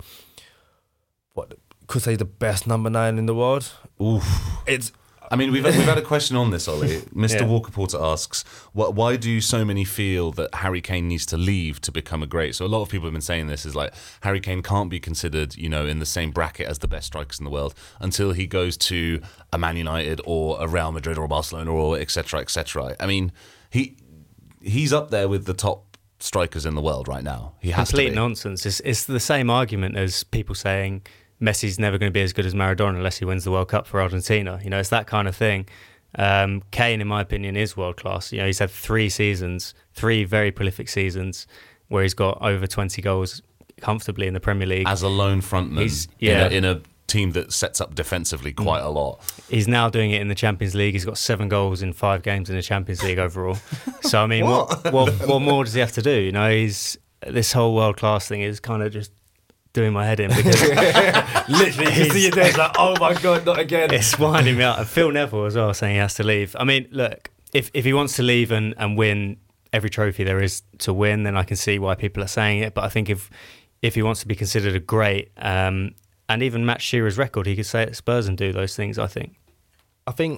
[SPEAKER 4] what, could say the best number nine in the world.
[SPEAKER 2] Oof.
[SPEAKER 4] It's...
[SPEAKER 2] I mean, we've we've had a question on this, Ollie. Mister
[SPEAKER 3] Yeah.
[SPEAKER 2] Walker Porter asks, "What? Why do so many feel that Harry Kane needs to leave to become a great?" So a lot of people have been saying this is like Harry Kane can't be considered, you know, in the same bracket as the best strikers in the world until he goes to a Man United or a Real Madrid or a Barcelona or et cetera, et cetera. I mean, he he's up there with the top strikers in the world right now. He has
[SPEAKER 3] Complete
[SPEAKER 2] to be.
[SPEAKER 3] nonsense. It's, it's the same argument as people saying Messi's never going to be as good as Maradona unless he wins the World Cup for Argentina. You know, it's that kind of thing. Um, Kane, in my opinion, is world class. You know, he's had three seasons, three very prolific seasons, where he's got over twenty goals comfortably in the Premier League
[SPEAKER 2] as a lone frontman.
[SPEAKER 3] He's, yeah.
[SPEAKER 2] in, a, in a team that sets up defensively quite a lot.
[SPEAKER 3] He's now doing it in the Champions League. He's got seven goals in five games in the Champions League overall. So I mean, what? what what what more does he have to do? You know, he's this whole world class thing is kind of just doing my head in because
[SPEAKER 4] literally you see it there, it's like, oh my god, not again.
[SPEAKER 3] It's winding me up. And Phil Neville as well saying he has to leave. I mean, look, if if he wants to leave and, and win every trophy there is to win, then I can see why people are saying it. But I think if if he wants to be considered a great um, and even match Shearer's record, he could stay at Spurs and do those things, I think.
[SPEAKER 4] I think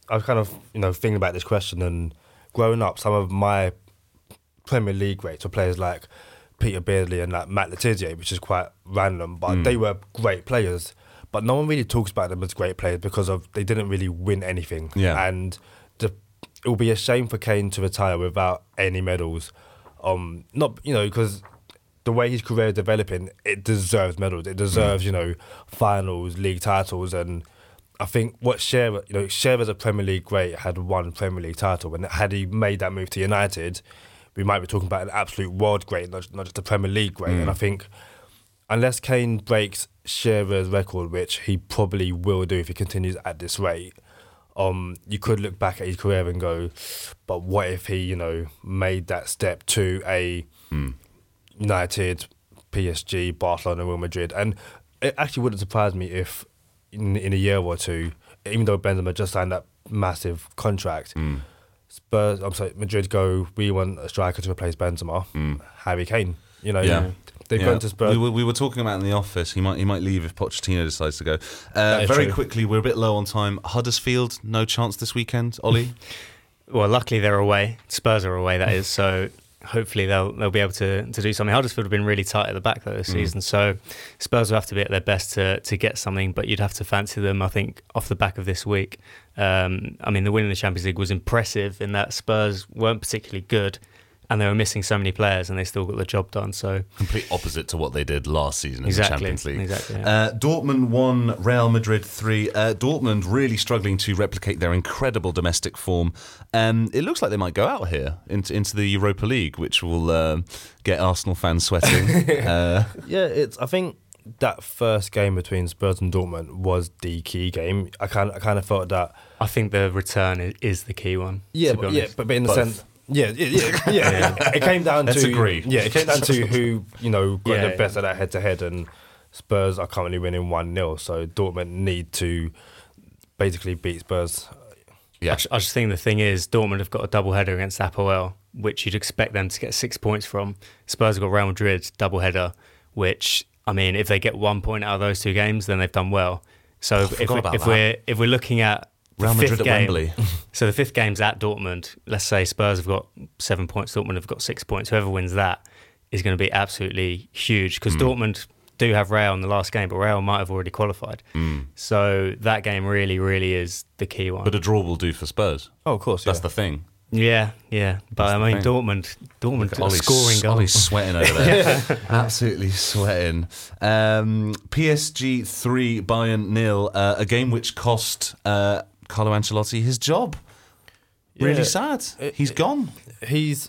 [SPEAKER 4] I was kind of you know thinking about this question, and growing up, some of my Premier League greats were players like Peter Beardsley and like Matt Letizia, which is quite random, but mm. they were great players. But no one really talks about them as great players because of they didn't really win anything.
[SPEAKER 2] Yeah.
[SPEAKER 4] And the, it will be a shame for Kane to retire without any medals. Um, not you know because the way his career is developing, it deserves medals. It deserves mm. you know finals, league titles, and I think what Shearer, you know, Shearer as a Premier League great had one Premier League title, and had he made that move to United, we might be talking about an absolute world great, not, not just a Premier League great. Mm. And I think unless Kane breaks Shearer's record, which he probably will do if he continues at this rate, um, you could look back at his career and go, but what if he, you know, made that step to a mm. United, P S G, Barcelona, Real Madrid? And it actually wouldn't surprise me if in, in a year or two, even though Benzema just signed that massive contract, mm. Spurs, I'm sorry, Madrid go, we want a striker to replace Benzema, mm. Harry Kane. You know,
[SPEAKER 2] yeah.
[SPEAKER 4] they've
[SPEAKER 2] yeah.
[SPEAKER 4] gone to Spurs.
[SPEAKER 2] We were, we were talking about in the office, he might he might leave if Pochettino decides to go. Uh, very
[SPEAKER 4] true.
[SPEAKER 2] quickly, we're a bit low on time. Huddersfield, no chance this weekend, Ollie?
[SPEAKER 3] Well, luckily they're away. Spurs are away, that is, so hopefully they'll they'll be able to, to do something. Huddersfield have been really tight at the back though this mm. season, so Spurs will have to be at their best to, to get something, but you'd have to fancy them, I think, off the back of this week. Um, I mean, the win in the Champions League was impressive in that Spurs weren't particularly good and they were missing so many players and they still got the job done. So
[SPEAKER 2] complete opposite to what they did last season in
[SPEAKER 3] exactly,
[SPEAKER 2] the Champions League.
[SPEAKER 3] Exactly. Yeah.
[SPEAKER 2] Uh, Dortmund one, Real Madrid three. Uh, Dortmund really struggling to replicate their incredible domestic form. Um, it looks like they might go out here into, into the Europa League, which will uh, get Arsenal fans sweating. uh,
[SPEAKER 4] yeah, it's. I think that first game between Spurs and Dortmund was the key game. I kind, I kind of felt that.
[SPEAKER 3] I think the return is, is the key one.
[SPEAKER 4] Yeah,
[SPEAKER 3] to be
[SPEAKER 4] but,
[SPEAKER 3] honest.
[SPEAKER 4] yeah, but, but in the
[SPEAKER 2] Both.
[SPEAKER 4] sense. Yeah, yeah, yeah, yeah. yeah. It came down
[SPEAKER 2] Let's
[SPEAKER 4] to
[SPEAKER 2] agree.
[SPEAKER 4] Yeah, it came down to who you know got
[SPEAKER 3] Yeah,
[SPEAKER 4] the best
[SPEAKER 3] yeah.
[SPEAKER 4] of that head to head, and Spurs are currently winning one nil. So Dortmund need to basically beat Spurs.
[SPEAKER 2] Yeah,
[SPEAKER 3] I, just, I just think the thing is Dortmund have got a double header against Apoel, which you'd expect them to get six points from. Spurs have got Real Madrid double header, which I mean, if they get one point out of those two games, then they've done well. So
[SPEAKER 2] Oh, I
[SPEAKER 3] if,
[SPEAKER 2] forgot
[SPEAKER 3] we,
[SPEAKER 2] about
[SPEAKER 3] if
[SPEAKER 2] that.
[SPEAKER 3] we're if we're looking at the
[SPEAKER 2] Real Madrid
[SPEAKER 3] fifth
[SPEAKER 2] at
[SPEAKER 3] game,
[SPEAKER 2] Wembley.
[SPEAKER 3] so the fifth game's at Dortmund. Let's say Spurs have got seven points, Dortmund have got six points. Whoever wins that is going to be absolutely huge because mm. Dortmund do have Real in the last game, but Real might have already qualified. Mm. So that game really, really is the key one.
[SPEAKER 2] But a draw will do for Spurs.
[SPEAKER 4] Oh, of course,
[SPEAKER 2] That's
[SPEAKER 4] yeah.
[SPEAKER 2] the thing.
[SPEAKER 3] Yeah, yeah. But
[SPEAKER 2] That's
[SPEAKER 3] I mean,
[SPEAKER 2] thing.
[SPEAKER 3] Dortmund, Dortmund
[SPEAKER 2] Ollie's,
[SPEAKER 3] scoring goals.
[SPEAKER 2] Ollie's sweating over there. Absolutely sweating. Um, P S G three, Bayern nil. Uh, a game which cost uh, Carlo Ancelotti his job. Really
[SPEAKER 4] Yeah.
[SPEAKER 2] sad.
[SPEAKER 4] It-
[SPEAKER 2] He's gone.
[SPEAKER 4] He's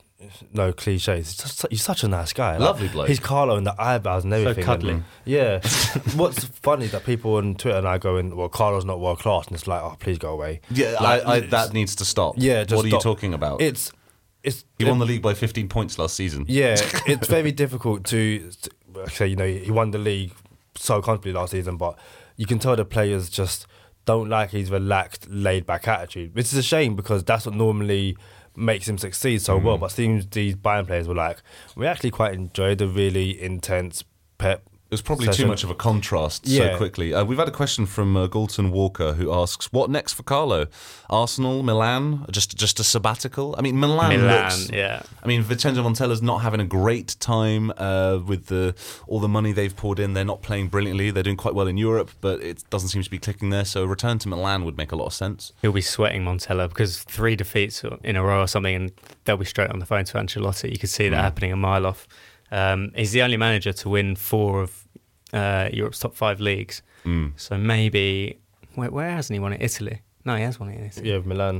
[SPEAKER 4] no cliches. He's, just, he's such a nice guy.
[SPEAKER 2] Lovely bloke.
[SPEAKER 4] He's Carlo and the eyebrows and everything.
[SPEAKER 3] cuddly.
[SPEAKER 4] And, yeah. What's funny is that people on Twitter now going, "Well, Carlo's not world class," and it's like, "Oh, please go away."
[SPEAKER 2] Yeah,
[SPEAKER 4] Like,
[SPEAKER 2] I, I, that needs to stop.
[SPEAKER 4] Yeah, just
[SPEAKER 2] What are
[SPEAKER 4] stop.
[SPEAKER 2] you talking about?
[SPEAKER 4] It's it's
[SPEAKER 2] he won the league by fifteen points last season.
[SPEAKER 4] Yeah, it's very difficult to say. You know, he won the league so comfortably last season, but you can tell the players just don't like his relaxed, laid-back attitude, which is a shame because that's what normally makes him succeed so mm. well. But it seems these Bayern players were like, we actually quite enjoyed the really intense Pep.
[SPEAKER 2] It was probably
[SPEAKER 4] session.
[SPEAKER 2] too much of a contrast
[SPEAKER 4] Yeah.
[SPEAKER 2] so quickly. Uh, we've had a question from uh, Galton Walker who asks, what next for Carlo? Arsenal, Milan, just just a sabbatical? I mean, Milan,
[SPEAKER 3] Milan,
[SPEAKER 2] looks...
[SPEAKER 3] yeah.
[SPEAKER 2] I mean, Vincenzo Montella's not having a great time uh, with the all the money they've poured in. They're not playing brilliantly. They're doing quite well in Europe, but it doesn't seem to be clicking there. So a return to Milan would make a lot of sense.
[SPEAKER 3] He'll be sweating Montella because three defeats in a row or something, and they'll be straight on the phone to Ancelotti. You could see that
[SPEAKER 2] Mm.
[SPEAKER 3] happening a mile off. Um, he's the only manager to win four of uh, Europe's top five leagues.
[SPEAKER 2] Mm.
[SPEAKER 3] So maybe where, where hasn't he won it? Italy? No, he has won it in Italy.
[SPEAKER 4] Yeah, Milan.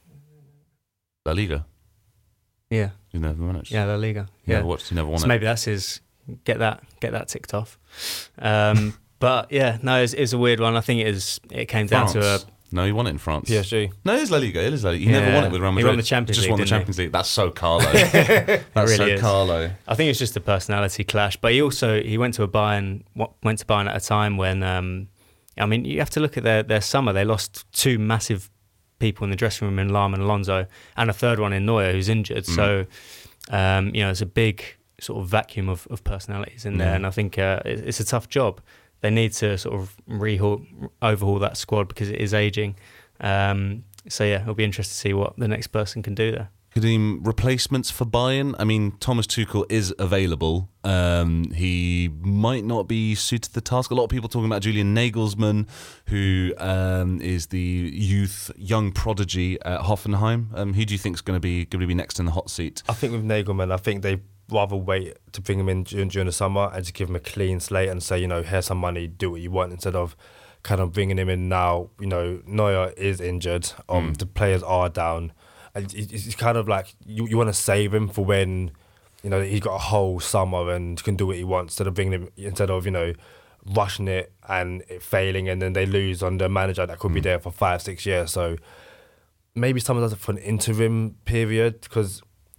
[SPEAKER 2] La Liga.
[SPEAKER 3] Yeah,
[SPEAKER 2] You never won it.
[SPEAKER 3] yeah, La Liga.
[SPEAKER 2] You
[SPEAKER 3] Yeah,
[SPEAKER 2] never watched. You never won
[SPEAKER 3] so
[SPEAKER 2] it.
[SPEAKER 3] maybe that's his. Get that, get that ticked off. Um, but yeah, no, it's, it's a weird one. I think it is. It came down
[SPEAKER 2] France.
[SPEAKER 3] to a.
[SPEAKER 2] No, he won it in France.
[SPEAKER 4] P S G.
[SPEAKER 2] No, it is La Liga. It is La Liga. He
[SPEAKER 3] Yeah.
[SPEAKER 2] never won it with Real
[SPEAKER 3] He
[SPEAKER 2] Madrid.
[SPEAKER 3] won the Champions
[SPEAKER 2] Just
[SPEAKER 3] League,
[SPEAKER 2] won the
[SPEAKER 3] didn't he?
[SPEAKER 2] Champions League. That's so Carlo. That's
[SPEAKER 3] really
[SPEAKER 2] so
[SPEAKER 3] is.
[SPEAKER 2] Carlo.
[SPEAKER 3] I think it's just a personality clash. But he also he went to a Bayern went to Bayern at a time when um, I mean you have to look at their their summer. They lost two massive people in the dressing room in Lahm and Alonso, and a third one in Neuer who's injured. Mm. So um, you know it's a big sort of vacuum of, of personalities in there,
[SPEAKER 2] Mm.
[SPEAKER 3] and I think uh, it, it's a tough job. They need to sort of rehaul, overhaul that squad because it is aging. Um, so yeah, it'll be interesting to see what the next person can do there.
[SPEAKER 2] Kadeem, replacements for Bayern? I mean, Thomas Tuchel is available. Um, he might not be suited to the task. A lot of people talking about Julian Nagelsmann, who um, is the youth young prodigy at Hoffenheim. Um, who do you think is going to be going to be next in the hot seat?
[SPEAKER 4] I think with Nagelsmann, I think they rather wait to bring him in during, during the summer and just give him a clean slate and say, you know, here's some money, do what you want, instead of kind of bringing him in now. You know, Neuer is injured. Um, mm. The players are down. And it's kind of like you, you want to save him for when, you know, he's got a whole summer and can do what he wants, instead of bringing him, instead of, you know, rushing it and it failing, and then they lose on the manager that could mm. be there for five, six years. So maybe someone does it for an interim period, because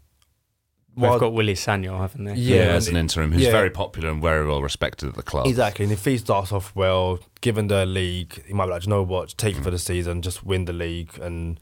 [SPEAKER 3] They've got Willy Sagnol, haven't they?
[SPEAKER 2] Yeah, yeah, as an interim, who's yeah. very popular and very well respected at the club.
[SPEAKER 4] Exactly, and if he starts off well, given the league, he might be like, you know what, take mm. it for the season, just win the league and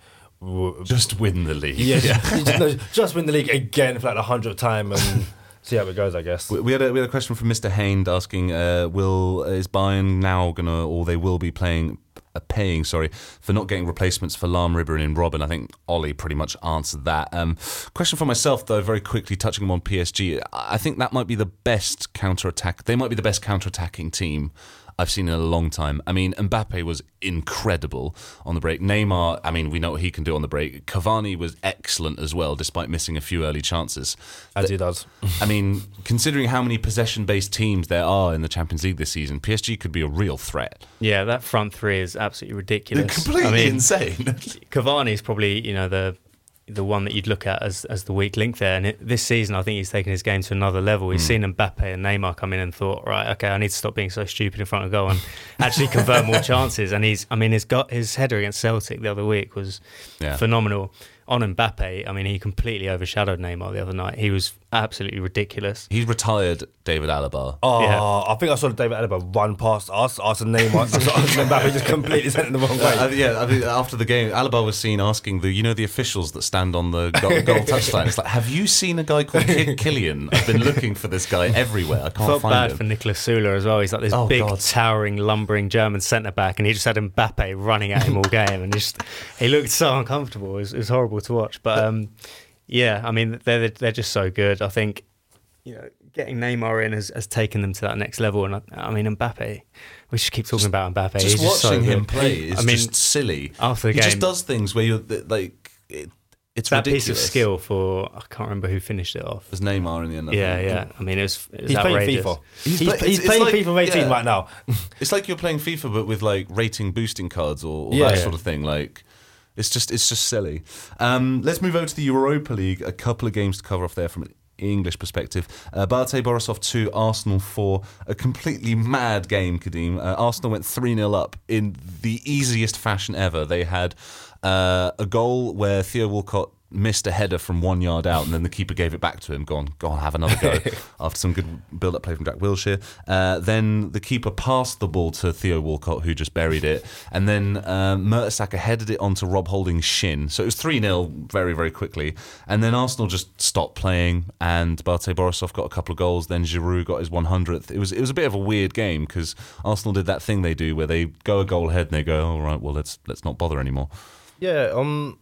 [SPEAKER 2] just win the league.
[SPEAKER 4] Yeah, yeah. just, no, just win the league again for like the hundredth time and see how it goes, I guess.
[SPEAKER 2] We had a, we had a question from Mister Hain asking, uh, "Will is Bayern now gonna, or they will be playing, uh, paying, sorry, for not getting replacements for Lahm, Ribery and Robben?" I think Ollie pretty much answered that. Um, question for myself though, very quickly touching on P S G. I think that might be the best counter attack. They might be the best counter attacking team I've seen in a long time. I mean, Mbappe was incredible on the break. Neymar, I mean, we know what he can do on the break. Cavani was excellent as well, despite missing a few early chances.
[SPEAKER 4] As he does.
[SPEAKER 2] I mean, considering how many possession-based teams there are in the Champions League this season, P S G could be a real threat.
[SPEAKER 3] Yeah, that front three is absolutely ridiculous.
[SPEAKER 2] They're completely
[SPEAKER 3] I mean,
[SPEAKER 2] insane.
[SPEAKER 3] Cavani's probably, you know, the the one that you'd look at as as the weak link there. And it, this season, I think he's taken his game to another level. He's mm. seen Mbappe and Neymar come in and thought, right, okay, I need to stop being so stupid in front of goal and actually convert more chances. And he's, I mean, his got his header against Celtic the other week was yeah. phenomenal. On Mbappe, I mean, he completely overshadowed Neymar the other night. He was absolutely ridiculous.
[SPEAKER 2] He's retired David Alaba.
[SPEAKER 4] Oh, yeah. I think I saw David Alaba run past us, us and Neymar. Mbappe just completely sent it the wrong way.
[SPEAKER 2] Uh, yeah, I mean, after the game, Alaba was seen asking the, you know, the officials that stand on the goal, goal touchline. It's like, have you seen a guy called Killian? I've been looking for this guy everywhere. I can't
[SPEAKER 3] Felt
[SPEAKER 2] find
[SPEAKER 3] bad
[SPEAKER 2] him.
[SPEAKER 3] for Niklas Süle as well. He's like this
[SPEAKER 2] oh,
[SPEAKER 3] big,
[SPEAKER 2] God.
[SPEAKER 3] towering, lumbering German centre back, and he just had Mbappe running at him all game, and just he looked so uncomfortable. It was, it was horrible to watch, but. Um, Yeah, I mean they're they're just so good. I think, you know, getting Neymar in has, has taken them to that next level. And I, I mean Mbappe, we just keep talking
[SPEAKER 2] just,
[SPEAKER 3] about Mbappe.
[SPEAKER 2] Just
[SPEAKER 3] He's just
[SPEAKER 2] watching
[SPEAKER 3] so
[SPEAKER 2] him play is
[SPEAKER 3] I mean,
[SPEAKER 2] just silly.
[SPEAKER 3] After the
[SPEAKER 2] he
[SPEAKER 3] game,
[SPEAKER 2] just does things where you're like, it, it's
[SPEAKER 3] that
[SPEAKER 2] ridiculous.
[SPEAKER 3] piece of skill for I can't remember who finished it off.
[SPEAKER 2] It was Neymar in the end. I
[SPEAKER 3] Yeah,
[SPEAKER 2] think.
[SPEAKER 3] yeah. I mean it was, it was
[SPEAKER 4] he's
[SPEAKER 3] outrageous.
[SPEAKER 4] playing FIFA.
[SPEAKER 2] He's,
[SPEAKER 4] he's,
[SPEAKER 2] play,
[SPEAKER 4] he's
[SPEAKER 2] it's,
[SPEAKER 4] playing
[SPEAKER 2] it's like,
[SPEAKER 4] FIFA eighteen
[SPEAKER 2] yeah.
[SPEAKER 4] right now.
[SPEAKER 2] It's like you're playing FIFA but with like rating boosting cards or, or
[SPEAKER 4] Yeah,
[SPEAKER 2] that
[SPEAKER 4] yeah.
[SPEAKER 2] sort of thing. Like. It's just it's just silly. Um, let's move over to the Europa League. A couple of games to cover off there from an English perspective. Uh, Bate Borisov two, Arsenal four. A completely mad game, Kadeem. Uh, Arsenal went three nil up in the easiest fashion ever. They had uh, a goal where Theo Walcott missed a header from one yard out, and then the keeper gave it back to him. Go on, go on, have another go. After some good build-up play from Jack Wilshere, uh, then the keeper passed the ball to Theo Walcott, who just buried it, and then uh, Mertesacker headed it onto Rob Holding's shin. So it was three nil very, very quickly, and then Arsenal just stopped playing, and Bate Borisov got a couple of goals. Then Giroud got his one hundredth. It was it was a bit of a weird game because Arsenal did that thing they do where they go a goal ahead and they go, all right, well let's let's not bother anymore.
[SPEAKER 4] Yeah, um.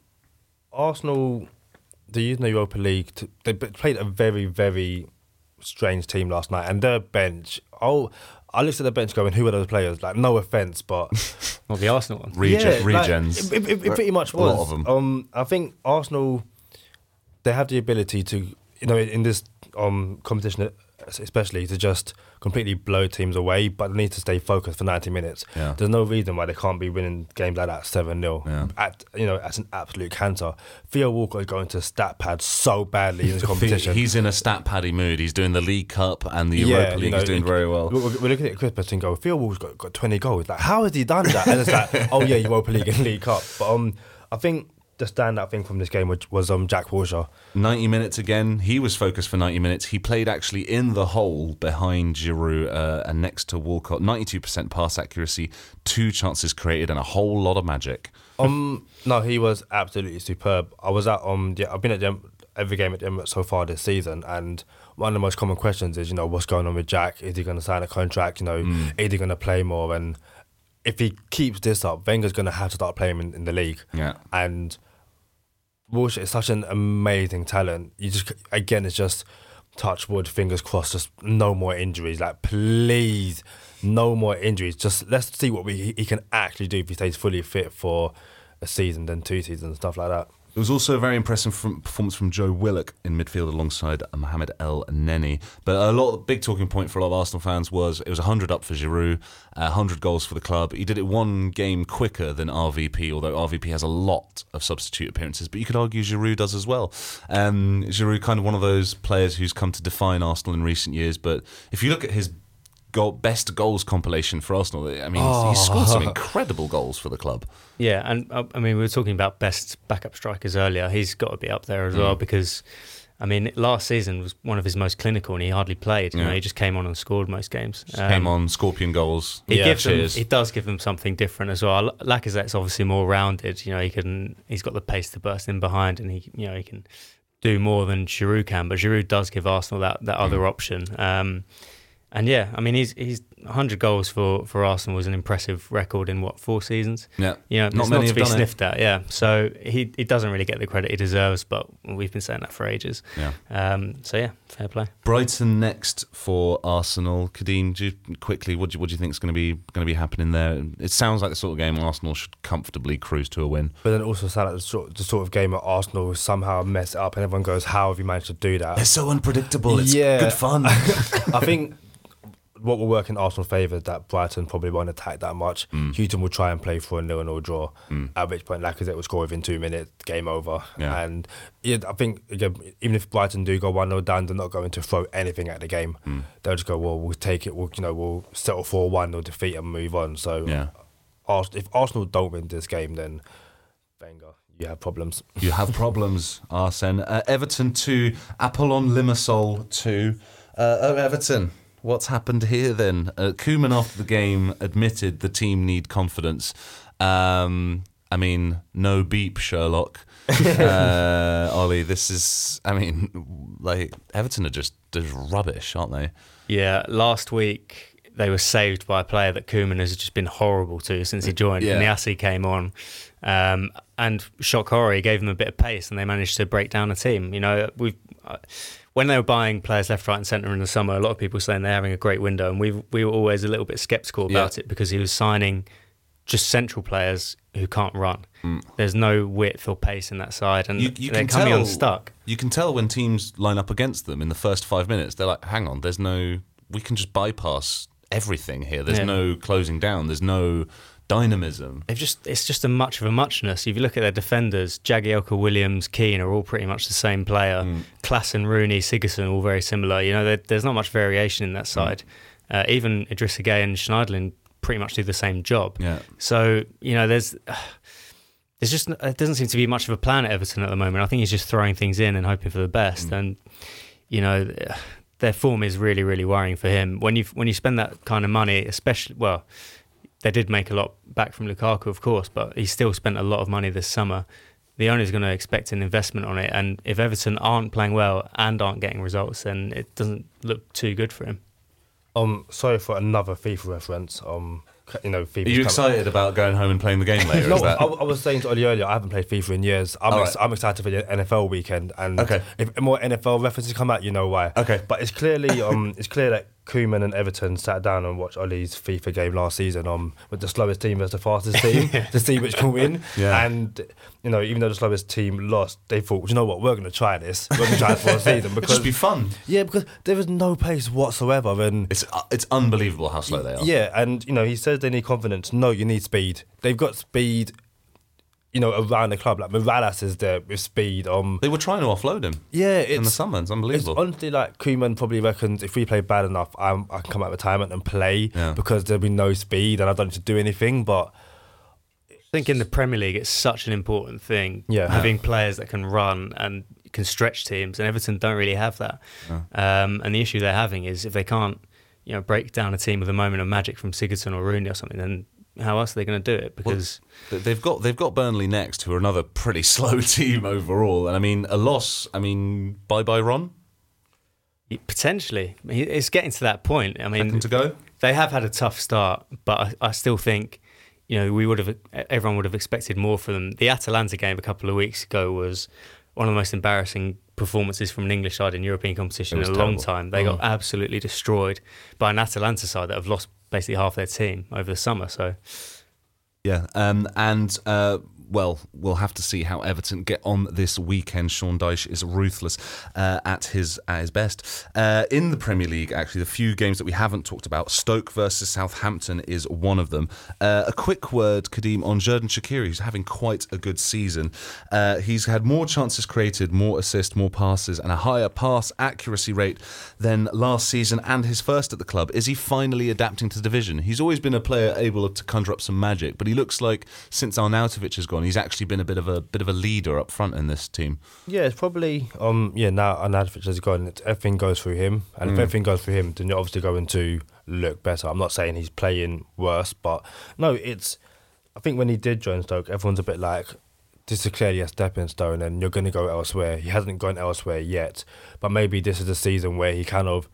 [SPEAKER 4] Arsenal, they used the Europa League. To, they played a very, very strange team last night, and their bench. Oh, I looked at the bench going, "Who are those players?" Like, no offense, but
[SPEAKER 3] well, the Arsenal one,
[SPEAKER 2] Regen,
[SPEAKER 4] yeah,
[SPEAKER 2] regens.
[SPEAKER 4] Like, it, it, it pretty much was.
[SPEAKER 2] A lot of them.
[SPEAKER 4] Um, I think Arsenal, they have the ability to, you know, in this um competition, especially to just completely blow teams away, but they need to stay focused for ninety minutes.
[SPEAKER 2] Yeah.
[SPEAKER 4] There's no reason why they can't be winning games like that seven nil.
[SPEAKER 2] Yeah.
[SPEAKER 4] At you know, as an absolute canter. Theo Walcott is going to stat pad so badly in this competition.
[SPEAKER 2] He's in a stat paddy mood. He's doing the League Cup and the
[SPEAKER 4] Yeah,
[SPEAKER 2] Europa League.
[SPEAKER 4] you know,
[SPEAKER 2] He's doing very well.
[SPEAKER 4] We're, we're looking at Christmas and go, Theo Walcott's got, got twenty goals. Like, how has he done that? And it's like, oh yeah, Europa League and League Cup. But um, I think the standout thing from this game was, was um Jack Wilshere.
[SPEAKER 2] ninety minutes again. He was focused for ninety minutes. He played actually in the hole behind Giroud uh, and next to Walcott. ninety-two percent pass accuracy, two chances created, and a whole lot of magic.
[SPEAKER 4] Um, no, he was absolutely superb. I was at um, yeah, I've been at the, every game at the Emirates so far this season, and one of the most common questions is, you know, what's going on with Jack? Is he going to sign a contract? You know, mm. is he going to play more? And if he keeps this up, Wenger's going to have to start playing him in, in the league.
[SPEAKER 2] Yeah.
[SPEAKER 4] And Wilshere is such an amazing talent. You just again, it's just touch wood, fingers crossed, just no more injuries. Like, please, no more injuries. Just let's see what we, he can actually do if he stays fully fit for a season, then two seasons, and stuff like that.
[SPEAKER 2] It was also a very impressive from, performance from Joe Willock in midfield alongside Mohamed El Neni. But a lot, big talking point for a lot of Arsenal fans was it was one hundred up for Giroud, uh, one hundred goals for the club. He did it one game quicker than R V P, although R V P has a lot of substitute appearances. But you could argue Giroud does as well. Um, Giroud, kind of one of those players who's come to define Arsenal in recent years. But if you look at his goal, best goals compilation for Arsenal, I mean, oh. he's scored some incredible goals for the club.
[SPEAKER 3] Yeah, and uh, I mean, we were talking about best backup strikers earlier. He's got to be up there as mm. well because, I mean, last season was one of his most clinical and he hardly played. You yeah. know, he just came on and scored most games. Um,
[SPEAKER 2] came on, scorpion goals.
[SPEAKER 3] He,
[SPEAKER 2] yeah,
[SPEAKER 3] gives them, he does give them something different as well. Lacazette's obviously more rounded. You know, he can, he's got the pace to burst in behind and he, you know, he can do more than Giroud can. But Giroud does give Arsenal that, that mm. other option. Um, And yeah, I mean, he's he's one hundred goals for, for Arsenal was an impressive record in what, four seasons?
[SPEAKER 2] Yeah,
[SPEAKER 3] you know,
[SPEAKER 2] not
[SPEAKER 3] it's
[SPEAKER 2] many
[SPEAKER 3] not to
[SPEAKER 2] have
[SPEAKER 3] be
[SPEAKER 2] done
[SPEAKER 3] sniffed
[SPEAKER 2] it.
[SPEAKER 3] at. Yeah, so he he doesn't really get the credit he deserves, but we've been saying that for ages.
[SPEAKER 2] Yeah.
[SPEAKER 3] Um. So yeah, fair play.
[SPEAKER 2] Brighton next for Arsenal. Kadeem, do you, quickly, what do you, what do you think is going to be going to be happening there? It sounds like the sort of game Arsenal should comfortably cruise to a win.
[SPEAKER 4] But then it also sounds like the sort, the sort of game that Arsenal somehow mess it up, and everyone goes, "How have you managed to do that?"
[SPEAKER 2] They're so unpredictable. It's
[SPEAKER 4] yeah.
[SPEAKER 2] good fun.
[SPEAKER 4] I think what will work in Arsenal's favour is that Brighton probably won't attack that much. Mm. Houghton will try and play for a nil-nil draw, mm. at which point Lacazette will score within two minutes, game over.
[SPEAKER 2] Yeah.
[SPEAKER 4] And yeah, I think again, even if Brighton do go one nil down, they're not going to throw anything at the game. Mm. They'll just go, well, we'll take it. We'll you know we'll settle for one or defeat and move on. So
[SPEAKER 2] yeah.
[SPEAKER 4] if Arsenal don't win this game, then Wenger, you have problems.
[SPEAKER 2] You have problems, Arsene. Uh, Everton two, Apollon Limassol two. Uh, oh, Everton. What's happened here then? Uh, Koeman after the game admitted the team need confidence. Um, I mean, no beep, Sherlock. uh, Ollie, this is, I mean, like, Everton are just, just rubbish, aren't they?
[SPEAKER 3] Yeah, last week they were saved by a player that Koeman has just been horrible to since he joined.
[SPEAKER 2] Yeah.
[SPEAKER 3] Niasse came on. Um, and shock horror, he gave them a bit of pace and they managed to break down a team. You know, we've... Uh, when they were buying players left, right and centre in the summer, a lot of people were saying they're having a great window, and we we were always a little bit sceptical about yeah. it because he was signing just central players who can't run. Mm. There's no width or pace in that side, and
[SPEAKER 2] you, you
[SPEAKER 3] they're
[SPEAKER 2] can
[SPEAKER 3] coming
[SPEAKER 2] tell,
[SPEAKER 3] unstuck.
[SPEAKER 2] You can tell when teams line up against them in the first five minutes. They're like, hang on, there's no... We can just bypass everything here. There's yeah. no closing down. There's no... dynamism.
[SPEAKER 3] They've just it's just a much of a muchness. If you look at their defenders, Jagielka, Williams, Keane are all pretty much the same player. Mm. Klassen, Rooney, Sigurdsson, all very similar. You know, there's not much variation in that side. Mm. Uh, even Idrissa Gueye and Schneiderlin pretty much do the same job.
[SPEAKER 2] Yeah.
[SPEAKER 3] So you know, there's uh, there's just it doesn't seem to be much of a plan at Everton at the moment. I think he's just throwing things in and hoping for the best. Mm. And you know, their form is really, really worrying for him. When you when you spend that kind of money, especially well. They did make a lot back from Lukaku, of course, but he still spent a lot of money this summer. The owner's going to expect an investment on it, and if Everton aren't playing well and aren't getting results, then it doesn't look too good for him.
[SPEAKER 4] Um, sorry for another FIFA reference. Um, you know, FIFA.
[SPEAKER 2] Are you excited about going home and playing the game later?
[SPEAKER 4] no,
[SPEAKER 2] is that...
[SPEAKER 4] I, I was saying to Ollie earlier, I haven't played FIFA in years. I'm, ex-
[SPEAKER 2] right.
[SPEAKER 4] I'm excited for the N F L weekend, and
[SPEAKER 2] okay.
[SPEAKER 4] if more N F L references come out, you know why.
[SPEAKER 2] Okay,
[SPEAKER 4] but it's clearly um, it's clear that Koeman and Everton sat down and watched Ollie's FIFA game last season um, with the slowest team versus the fastest team to see which can win.
[SPEAKER 2] Yeah.
[SPEAKER 4] And you know, even though the slowest team lost, they thought, you know what, we're going to try this. We're going to try it for a season because
[SPEAKER 2] it'll just be fun.
[SPEAKER 4] Yeah, because there is no pace whatsoever, and
[SPEAKER 2] it's uh, it's unbelievable how slow they are.
[SPEAKER 4] Yeah, and you know, he says they need confidence. No, you need speed. They've got speed. You know, around the club, like Morales is there with speed. Um,
[SPEAKER 2] they were trying to offload him.
[SPEAKER 4] Yeah, it's,
[SPEAKER 2] in the summer, it's unbelievable.
[SPEAKER 4] It's honestly, like Koeman probably reckons if we play bad enough, I'm, I can come out of retirement and play
[SPEAKER 2] yeah.
[SPEAKER 4] because there'll be no speed and I don't need to do anything. But
[SPEAKER 3] I think in the Premier League, it's such an important thing.
[SPEAKER 4] Yeah.
[SPEAKER 3] having players that can run and can stretch teams, and Everton don't really have that. Yeah. Um, and the issue they're having is if they can't, you know, break down a team with a moment of magic from Sigurdsson or Rooney or something, then how else are they going to do it? Because
[SPEAKER 2] well, they've got they've got Burnley next, who are another pretty slow team overall. And I mean, a loss. I mean, bye bye, Ron.
[SPEAKER 3] Potentially, it's getting to that point. I mean,
[SPEAKER 2] Second to go.
[SPEAKER 3] They have had a tough start, but I, I still think you know, we would have everyone would have expected more from them. The Atalanta game a couple of weeks ago was one of the most embarrassing performances from an English side in European competition in a
[SPEAKER 2] terrible.
[SPEAKER 3] long time. They oh. got absolutely destroyed by an Atalanta side that have lost basically half their team over the summer. So,
[SPEAKER 2] yeah, um, and. Uh, Well, we'll have to see how Everton get on this weekend. Sean Dyche is ruthless uh, at his at his best. Uh, in the Premier League, actually, the few games that we haven't talked about, Stoke versus Southampton is one of them. Uh, a quick word, Kadeem, on Xherdan Shaqiri, who's having quite a good season. Uh, he's had more chances created, more assists, more passes, and a higher pass accuracy rate than last season and his first at the club. Is he finally adapting to the division? He's always been a player able to conjure up some magic, but he looks like since Arnautovic has gone, he's actually been a bit of a bit of a leader up front in this team.
[SPEAKER 4] Yeah, it's probably um yeah now Arnautovic has gone. It's, everything goes through him, and mm. if everything goes through him, then you're obviously going to look better. I'm not saying he's playing worse, but no, it's. I think when he did join Stoke, everyone's a bit like, this is clearly a stepping stone, and you're going to go elsewhere. He hasn't gone elsewhere yet, but maybe this is a season where he kind of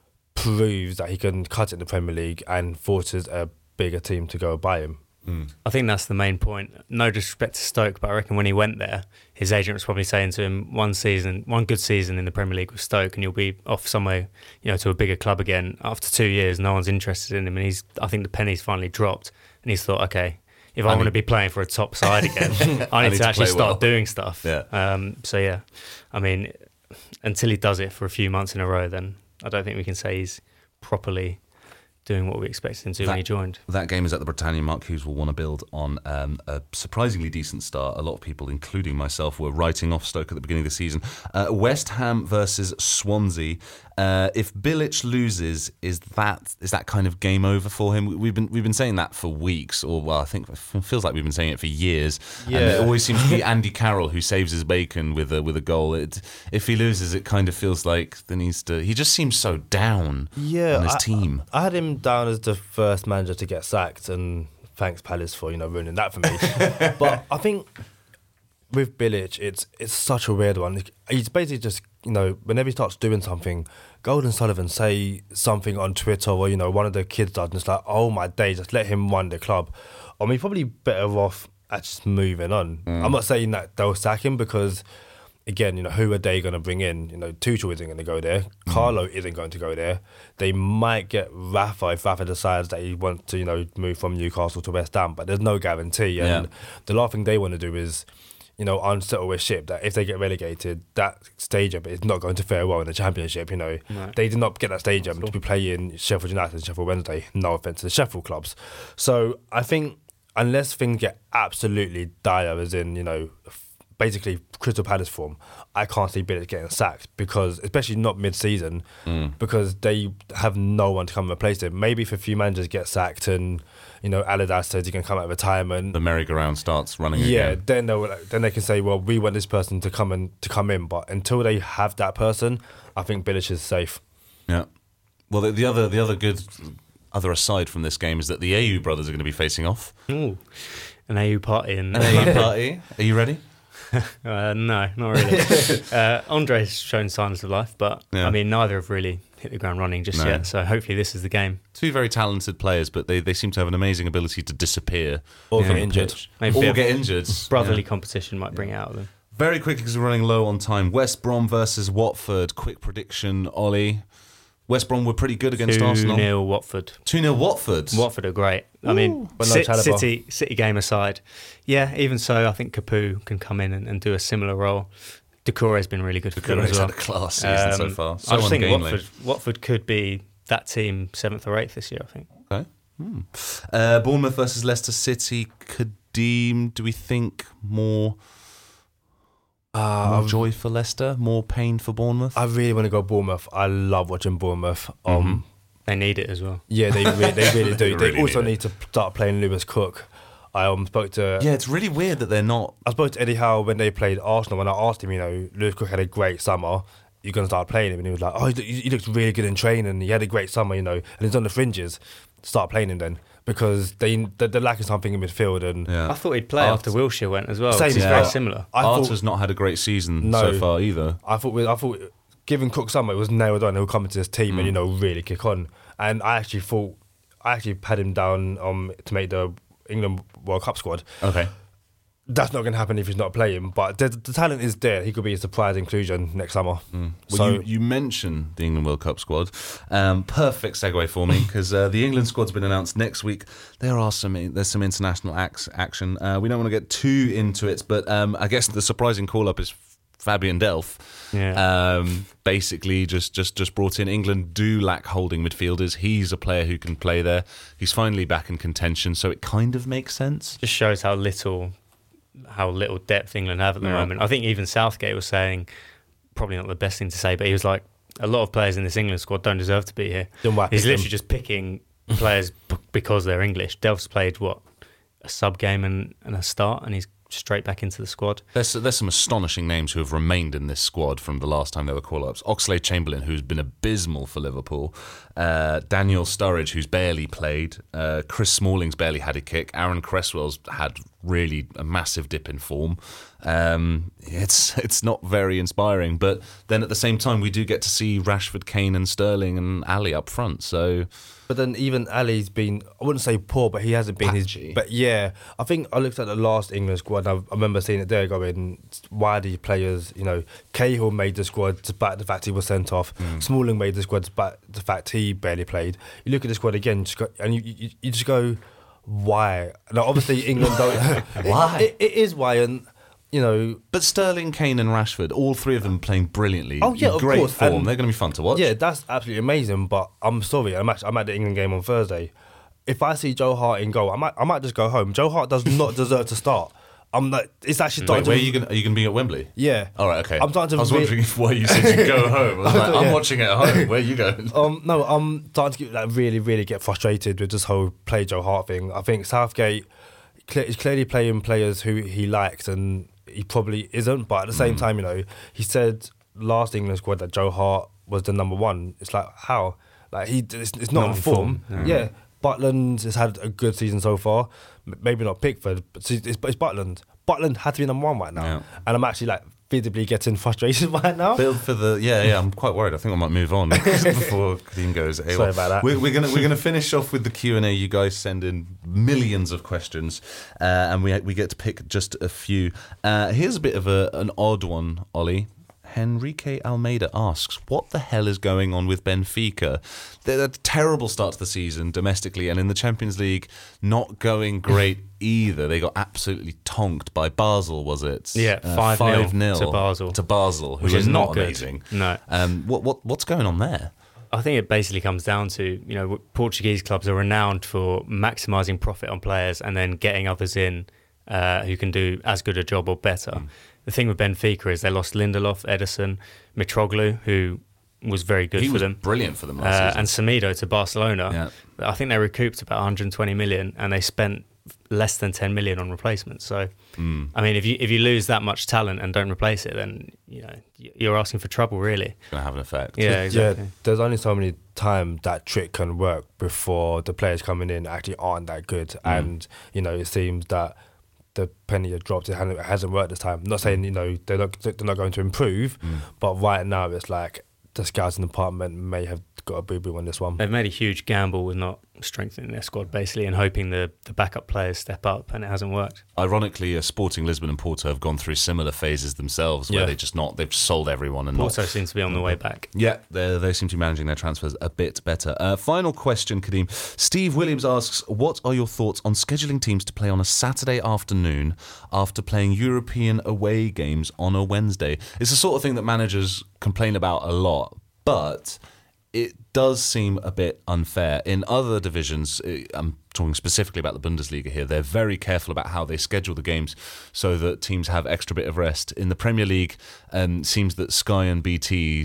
[SPEAKER 4] proves that he can cut it in the Premier League and forces a bigger team to go by him.
[SPEAKER 3] Mm. I think that's the main point. No disrespect to Stoke, but I reckon when he went there, his agent was probably saying to him, one season, one good season in the Premier League with Stoke, and you'll be off somewhere, you know, to a bigger club again. After two years, no one's interested in him, and he's. I think the penny's finally dropped, and he's thought, okay, if I, I want to be playing for a top side again, I need, I need to, to actually start well. doing stuff.
[SPEAKER 2] Yeah.
[SPEAKER 3] Um, so yeah, I mean, until he does it for a few months in a row, then I don't think we can say he's properly doing what we expected him to that, when he joined.
[SPEAKER 2] That game is at the Britannia. Mark Hughes will want to build on um, a surprisingly decent start. A lot of people, including myself, were writing off Stoke at the beginning of the season. Uh, West Ham versus Swansea. Uh, if Bilic loses, is that is that kind of game over for him? We've been we've been saying that for weeks, or well, I think it feels like we've been saying it for years. Yeah. And it always seems to be Andy Carroll who saves his bacon with a with a goal. It, if he loses, it kind of feels like there needs to. He just seems so down
[SPEAKER 4] yeah,
[SPEAKER 2] on his
[SPEAKER 4] I,
[SPEAKER 2] team.
[SPEAKER 4] I had him down as the first manager to get sacked, and thanks Palace for you know ruining that for me. But I think with Bilic, it's it's such a weird one. He's basically just you know whenever he starts doing something, Golden Sullivan say something on Twitter, or you know one of the kids does, and it's like, oh my day, just let him run the club. I mean, probably better off at just moving on. Mm. I'm not saying that they'll sack him because, again, you know who are they going to bring in? You know, Tuchel isn't going to go there. Mm. Carlo isn't going to go there. They might get Rafa if Rafa decides that he wants to you know move from Newcastle to West Ham, but there's no guarantee. And yeah. the last thing they want to do is, you know, unsettle a ship that if they get relegated, that stage up is not going to fare well in the Championship. You know, no. They did not get that stage up to be playing Sheffield United and Sheffield Wednesday. No offence to the Sheffield clubs. So I think unless things get absolutely dire, as in you know, basically Crystal Palace form, I can't see Bilic getting sacked because, especially not mid-season, mm. because they have no one to come and replace him. Maybe if a few managers get sacked and you know Allardyce says he can come out of retirement,
[SPEAKER 2] the merry-go-round starts running
[SPEAKER 4] yeah,
[SPEAKER 2] again.
[SPEAKER 4] then they will, then they can say, well, we want this person to come and to come in. But until they have that person, I think Bilic is safe.
[SPEAKER 2] Yeah. Well, the, the other the other good other aside from this game is that the Ayew brothers are going to be facing off.
[SPEAKER 3] Ooh, an Ayew party. In
[SPEAKER 2] an Ayew party. Are you ready?
[SPEAKER 3] uh, no, not really. uh, Andre's shown signs of life, but yeah. I mean, neither have really hit the ground running just no. yet. So hopefully, this is the game.
[SPEAKER 2] Two very talented players, but they, they seem to have an amazing ability to disappear
[SPEAKER 4] or yeah. get injured.
[SPEAKER 3] Maybe
[SPEAKER 2] or get injured.
[SPEAKER 3] Brotherly
[SPEAKER 2] yeah. competition
[SPEAKER 3] might bring it out of them.
[SPEAKER 2] Very quickly, because we're running low on time. West Brom versus Watford. Quick prediction, Ollie. West Brom were pretty good against Arsenal.
[SPEAKER 3] two nil Watford.
[SPEAKER 2] two nil Watford.
[SPEAKER 3] Watford are great. I Ooh, mean, C- City City game aside. Yeah, even so, I think Capoue can come in and, and do a similar role. Doucouré's been really good for them as well.
[SPEAKER 2] Doucouré's had a class season um, so far. So
[SPEAKER 3] I just think Watford, Watford could be that team seventh or eighth this year, I think.
[SPEAKER 2] Okay. Hmm. Uh, Bournemouth versus Leicester City. Kadeem, do we think more... Uh, more joy for Leicester, more pain for Bournemouth?
[SPEAKER 4] I really want to go Bournemouth. I love watching Bournemouth. Um, mm-hmm.
[SPEAKER 3] They need it as well.
[SPEAKER 4] Yeah, they re- they really do.
[SPEAKER 2] they, really
[SPEAKER 4] they also
[SPEAKER 2] need,
[SPEAKER 4] need to start playing Lewis Cook. I um, spoke to...
[SPEAKER 2] Yeah, it's really weird that they're not...
[SPEAKER 4] I spoke to Eddie Howe when they played Arsenal. When I asked him, you know, Lewis Cook had a great summer. You're going to start playing him. And he was like, oh, he, he looks really good in training. He had a great summer, you know, and he's on the fringes. Start playing him then. Because they, they're lacking something in midfield. And
[SPEAKER 3] yeah. I thought he'd play Art- after Wilshere went as well.
[SPEAKER 4] Same,
[SPEAKER 3] he's
[SPEAKER 4] yeah.
[SPEAKER 3] very similar.
[SPEAKER 2] I Arta's not had a great season no, so far either.
[SPEAKER 4] I thought I thought given Cook summer, it was nailed on. He'll come into this team mm. and, you know, really kick on. And I actually thought, I actually had him down um, to make the England World Cup squad.
[SPEAKER 2] Okay.
[SPEAKER 4] That's not going to happen if he's not playing. But the, the talent is there. He could be a surprise inclusion next summer.
[SPEAKER 2] Mm. Well,
[SPEAKER 4] so
[SPEAKER 2] you, you mentioned the England World Cup squad. Um, perfect segue for me because uh, the England squad's been announced next week. There are some there's some international acts, action. Uh, we don't want to get too into it, but um, I guess the surprising call up is Fabian Delph.
[SPEAKER 3] Yeah.
[SPEAKER 2] Um, basically, just, just just brought in. England do lack holding midfielders. He's a player who can play there. He's finally back in contention, so it kind of makes sense.
[SPEAKER 3] Just shows how little. how little depth England have at the
[SPEAKER 2] Yeah.
[SPEAKER 3] moment. I think even Southgate was saying, probably not the best thing to say, but he was like, a lot of players in this England squad don't deserve to be here.
[SPEAKER 4] Then why
[SPEAKER 3] He's
[SPEAKER 4] pick
[SPEAKER 3] literally
[SPEAKER 4] them?
[SPEAKER 3] just picking players b- because they're English. Delph's played, what, a sub game and, and a start, and he's straight back into the squad.
[SPEAKER 2] There's there's some astonishing names who have remained in this squad from the last time there were call-ups. Oxlade-Chamberlain, who's been abysmal for Liverpool. Uh, Daniel Sturridge, who's barely played. Uh, Chris Smalling's barely had a kick. Aaron Cresswell's had really a massive dip in form. Um, it's it's not very inspiring. But then at the same time, we do get to see Rashford, Kane and Sterling and Ali up front. So...
[SPEAKER 4] But then even Ali's been, I wouldn't say poor, but he hasn't been
[SPEAKER 2] Patchy.
[SPEAKER 4] his. But yeah, I think I looked at the last England squad. And I, I remember seeing it there going, why are these players, you know, Cahill made the squad despite the fact he was sent off.
[SPEAKER 2] Mm.
[SPEAKER 4] Smalling made the squad despite the fact he barely played. You look at the squad again, just go, and you, you you just go, why? Now obviously England don't.
[SPEAKER 2] Why?
[SPEAKER 4] It, it, it is why, and you know.
[SPEAKER 2] But Sterling, Kane and Rashford, all three of them playing brilliantly.
[SPEAKER 4] Oh, yeah,
[SPEAKER 2] in
[SPEAKER 4] of
[SPEAKER 2] great
[SPEAKER 4] course.
[SPEAKER 2] form.
[SPEAKER 4] And-
[SPEAKER 2] They're going to be fun to watch.
[SPEAKER 4] Yeah, that's absolutely amazing. But I'm sorry, I'm at, I'm at the England game on Thursday. If I see Joe Hart in goal, I might I might just go home. Joe Hart does not deserve to start. I'm like, it's actually
[SPEAKER 2] Wait,
[SPEAKER 4] starting
[SPEAKER 2] where are
[SPEAKER 4] to.
[SPEAKER 2] you going? Are you going to be at Wembley?
[SPEAKER 4] Yeah.
[SPEAKER 2] All right, okay.
[SPEAKER 4] I'm starting to
[SPEAKER 2] I was
[SPEAKER 4] re-
[SPEAKER 2] wondering if why you said you go home. I was like, I'm
[SPEAKER 4] Yeah.
[SPEAKER 2] watching it at home. Where are you going?
[SPEAKER 4] Um, no, I'm starting to get, like, really, really get frustrated with this whole play Joe Hart thing. I think Southgate cle- is clearly playing players who he likes, and he probably isn't. But at the same
[SPEAKER 2] Mm.
[SPEAKER 4] time, you know, he said last England squad that Joe Hart was the number one. It's like, how? Like he, it's, it's not,
[SPEAKER 3] Not
[SPEAKER 4] in
[SPEAKER 3] in
[SPEAKER 4] form.
[SPEAKER 3] form,
[SPEAKER 4] Yeah. Butland has had a good season so far. M- Maybe not Pickford, but it's, it's Butland. Butland had to be number one right now,
[SPEAKER 2] Yeah.
[SPEAKER 4] and I'm actually like visibly getting frustrated right now.
[SPEAKER 2] Build for the yeah yeah. I'm quite worried. I think I might move on before Kadeem goes. AWOL.
[SPEAKER 4] Sorry about that.
[SPEAKER 2] We're, we're gonna we're gonna finish off with the Q and A. You guys send in millions of questions, uh, and we we get to pick just a few. Uh, here's a bit of a an odd one, Ollie. Henrique Almeida asks, what the hell is going on with Benfica? They're a terrible start to the season domestically, and in the Champions League, not going great either. They got absolutely tonked by Basel, was it?
[SPEAKER 3] Yeah,
[SPEAKER 2] Uh,
[SPEAKER 3] five nil
[SPEAKER 2] five nil
[SPEAKER 3] to Basel.
[SPEAKER 2] To Basel, who
[SPEAKER 3] Which
[SPEAKER 2] is
[SPEAKER 3] is
[SPEAKER 2] not
[SPEAKER 3] not good.
[SPEAKER 2] amazing.
[SPEAKER 3] No.
[SPEAKER 2] Um, what what what's going on there?
[SPEAKER 3] I think it basically comes down to, you know, Portuguese clubs are renowned for maximising profit on players and then getting others in uh, who can do as good a job or better. Mm. The thing with Benfica is they lost Lindelof, Ederson, Mitroglou, who was very good
[SPEAKER 2] he
[SPEAKER 3] for
[SPEAKER 2] was
[SPEAKER 3] them.
[SPEAKER 2] brilliant for them last
[SPEAKER 3] uh,
[SPEAKER 2] season.
[SPEAKER 3] And Semedo to Barcelona.
[SPEAKER 2] Yeah.
[SPEAKER 3] I think they recouped about one hundred twenty million and they spent less than ten million on replacements. So,
[SPEAKER 2] Mm.
[SPEAKER 3] I mean, if you if you lose that much talent and don't replace it, then you know you're asking for trouble, really.
[SPEAKER 2] It's going to have an effect.
[SPEAKER 3] Yeah, exactly.
[SPEAKER 4] Yeah, there's only so many times that trick can work before the players coming in actually aren't that good.
[SPEAKER 2] Mm.
[SPEAKER 4] And, you know, it seems that the penny has dropped. It hasn't, it hasn't worked this time. I'm not saying, you know, they're not, they're not going to improve,
[SPEAKER 2] Mm.
[SPEAKER 4] but right now it's like the scouting department may have got a boo-boo on this one.
[SPEAKER 3] They've made a huge gamble with not strengthening their squad, basically, and hoping the, the backup players step up, and it hasn't worked.
[SPEAKER 2] Ironically, uh, Sporting Lisbon and Porto have gone through similar phases themselves, where
[SPEAKER 4] Yeah.
[SPEAKER 2] they just not they've sold everyone and
[SPEAKER 3] Porto
[SPEAKER 2] not.
[SPEAKER 3] seems to be on the way back.
[SPEAKER 2] Yeah, they they seem to be managing their transfers a bit better. Uh, final question, Kadeem. Steve Williams asks, what are your thoughts on scheduling teams to play on a Saturday afternoon after playing European away games on a Wednesday? It's the sort of thing that managers complain about a lot, but it does seem a bit unfair. In other divisions, I'm talking specifically about the Bundesliga here, they're very careful about how they schedule the games so that teams have extra bit of rest. In the Premier League, um, seems that Sky and B T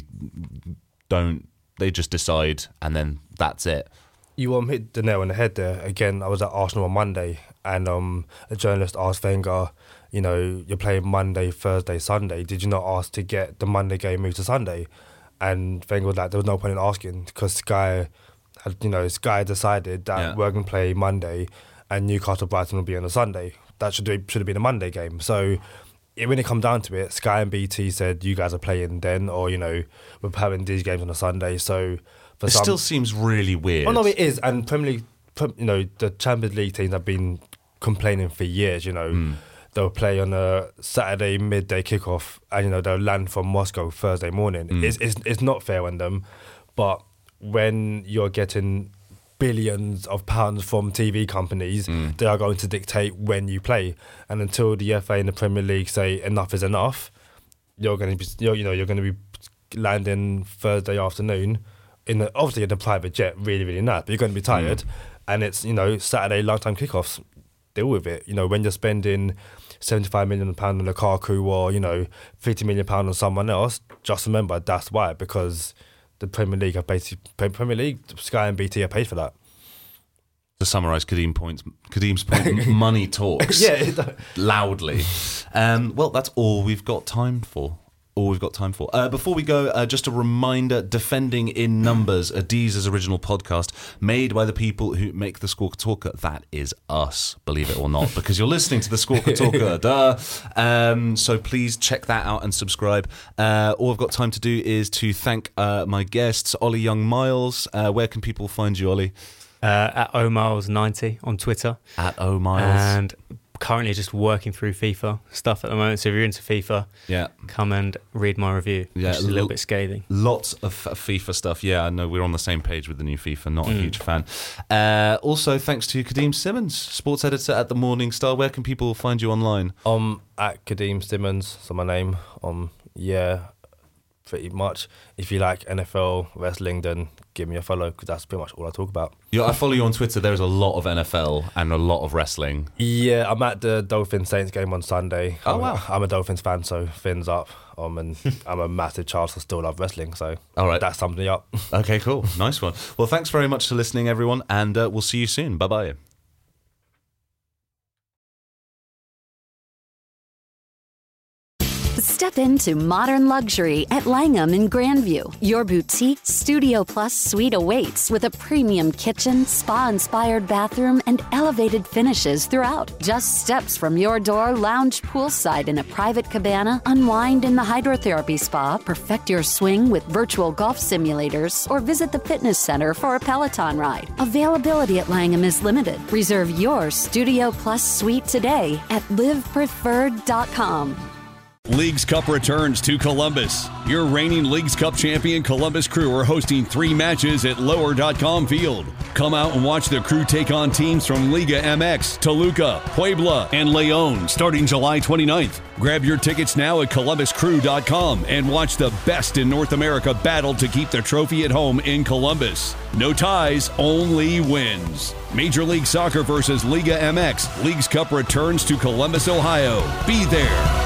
[SPEAKER 2] don't, they just decide and then that's it.
[SPEAKER 4] You um, hit the nail on the head there. Again, I was at Arsenal on Monday, and um, a journalist asked Wenger, you know, you're playing Monday, Thursday, Sunday. Did you not ask to get the Monday game moved to Sunday? And Wenger was like, there was no point in asking because Sky, had, you know, Sky decided that
[SPEAKER 2] Yeah.
[SPEAKER 4] we're going to play Monday, and Newcastle Brighton will be on a Sunday. That should be, should have been a Monday game. So it, when it come down to it, Sky and B T said you guys are playing then, or you know, we're having these games on a Sunday. So for
[SPEAKER 2] It
[SPEAKER 4] some,
[SPEAKER 2] still seems really weird.
[SPEAKER 4] oh no, it is. And Premier League, Prem- you know, the Champions League teams have been complaining for years, you know. Mm. They'll play on a Saturday midday kickoff and, you know, they'll land from Moscow Thursday morning. Mm. It's, it's, it's not fair on them. But when you're getting billions of pounds from T V companies, mm. they are going to dictate when you play. And until the F A and the Premier League say enough is enough, you're going to be, you're, you know, you're going to be landing Thursday afternoon in the, obviously in a private jet, really, really nice, but you're going to be tired. Mm. And it's, you know, Saturday lunchtime kickoffs. Deal with it. You know, when you're spending seventy-five million pounds on a car crew or, you know, fifty million pounds on someone else, just remember that's why, because the Premier League have basically, Premier League, Sky and B T are paid for that.
[SPEAKER 2] To summarise Kadeem points, Kadeem's point, money talks
[SPEAKER 4] yeah,
[SPEAKER 2] loudly. Um, well, that's all we've got time for. All we've got time for. Uh, before we go, uh, just a reminder, Defending in Numbers, Adiz's original podcast, made by the people who make the Squawker Talker. That is us, believe it or not, because you're listening to the Squawker Talker. Duh. Um, so please check that out and subscribe. Uh, all I've got time to do is to thank uh, my guests, Ollie Young-Miles. Uh, where can people find you, Ollie?
[SPEAKER 3] Uh, at O Miles ninety on Twitter.
[SPEAKER 2] At O Miles.
[SPEAKER 3] And currently just working through FIFA stuff at the moment. So if you're into FIFA,
[SPEAKER 2] yeah,
[SPEAKER 3] come and read my review. Yeah, which is a little bit scathing.
[SPEAKER 2] Lots of FIFA stuff. Yeah, I know we're on the same page with the new FIFA. Not a mm. huge fan. Uh, also, thanks to Kadeem Simmons, sports editor at the Morning Star. Where can people find you online?
[SPEAKER 4] Um, at Kadeem Simmons, so my name. Um, yeah, pretty much. If you like N F L wrestling, then give me a follow, because that's pretty much all I talk about.
[SPEAKER 2] Yeah, I follow you on Twitter. There's a lot of N F L and a lot of wrestling.
[SPEAKER 4] Yeah, I'm at the Dolphins Saints game on Sunday.
[SPEAKER 2] Oh,
[SPEAKER 4] I'm,
[SPEAKER 2] wow.
[SPEAKER 4] I'm a Dolphins fan, so fins up. Um, and I'm a massive child, so still love wrestling. So
[SPEAKER 2] all right,
[SPEAKER 4] that sums me up.
[SPEAKER 2] Okay, cool. Nice one. Well, thanks very much for listening, everyone, and uh, we'll see you soon. Bye-bye.
[SPEAKER 1] Step into modern luxury at Langham in Grandview. Your boutique Studio Plus suite awaits with a premium kitchen, spa-inspired bathroom, and elevated finishes throughout. Just steps from your door, lounge poolside in a private cabana, unwind in the hydrotherapy spa, perfect your swing with virtual golf simulators, or visit the fitness center for a Peloton ride. Availability at Langham is limited. Reserve your Studio Plus suite today at live preferred dot com.
[SPEAKER 5] Leagues Cup returns to Columbus. Your reigning Leagues Cup champion Columbus Crew are hosting three matches at lower dot com Field. Come out and watch the Crew take on teams from Liga M X, Toluca, Puebla, and León starting July twenty-ninth. Grab your tickets now at columbus crew dot com and watch the best in North America battle to keep the trophy at home in Columbus. No ties, only wins. Major League Soccer versus Liga M X. Leagues Cup returns to Columbus, Ohio. Be there.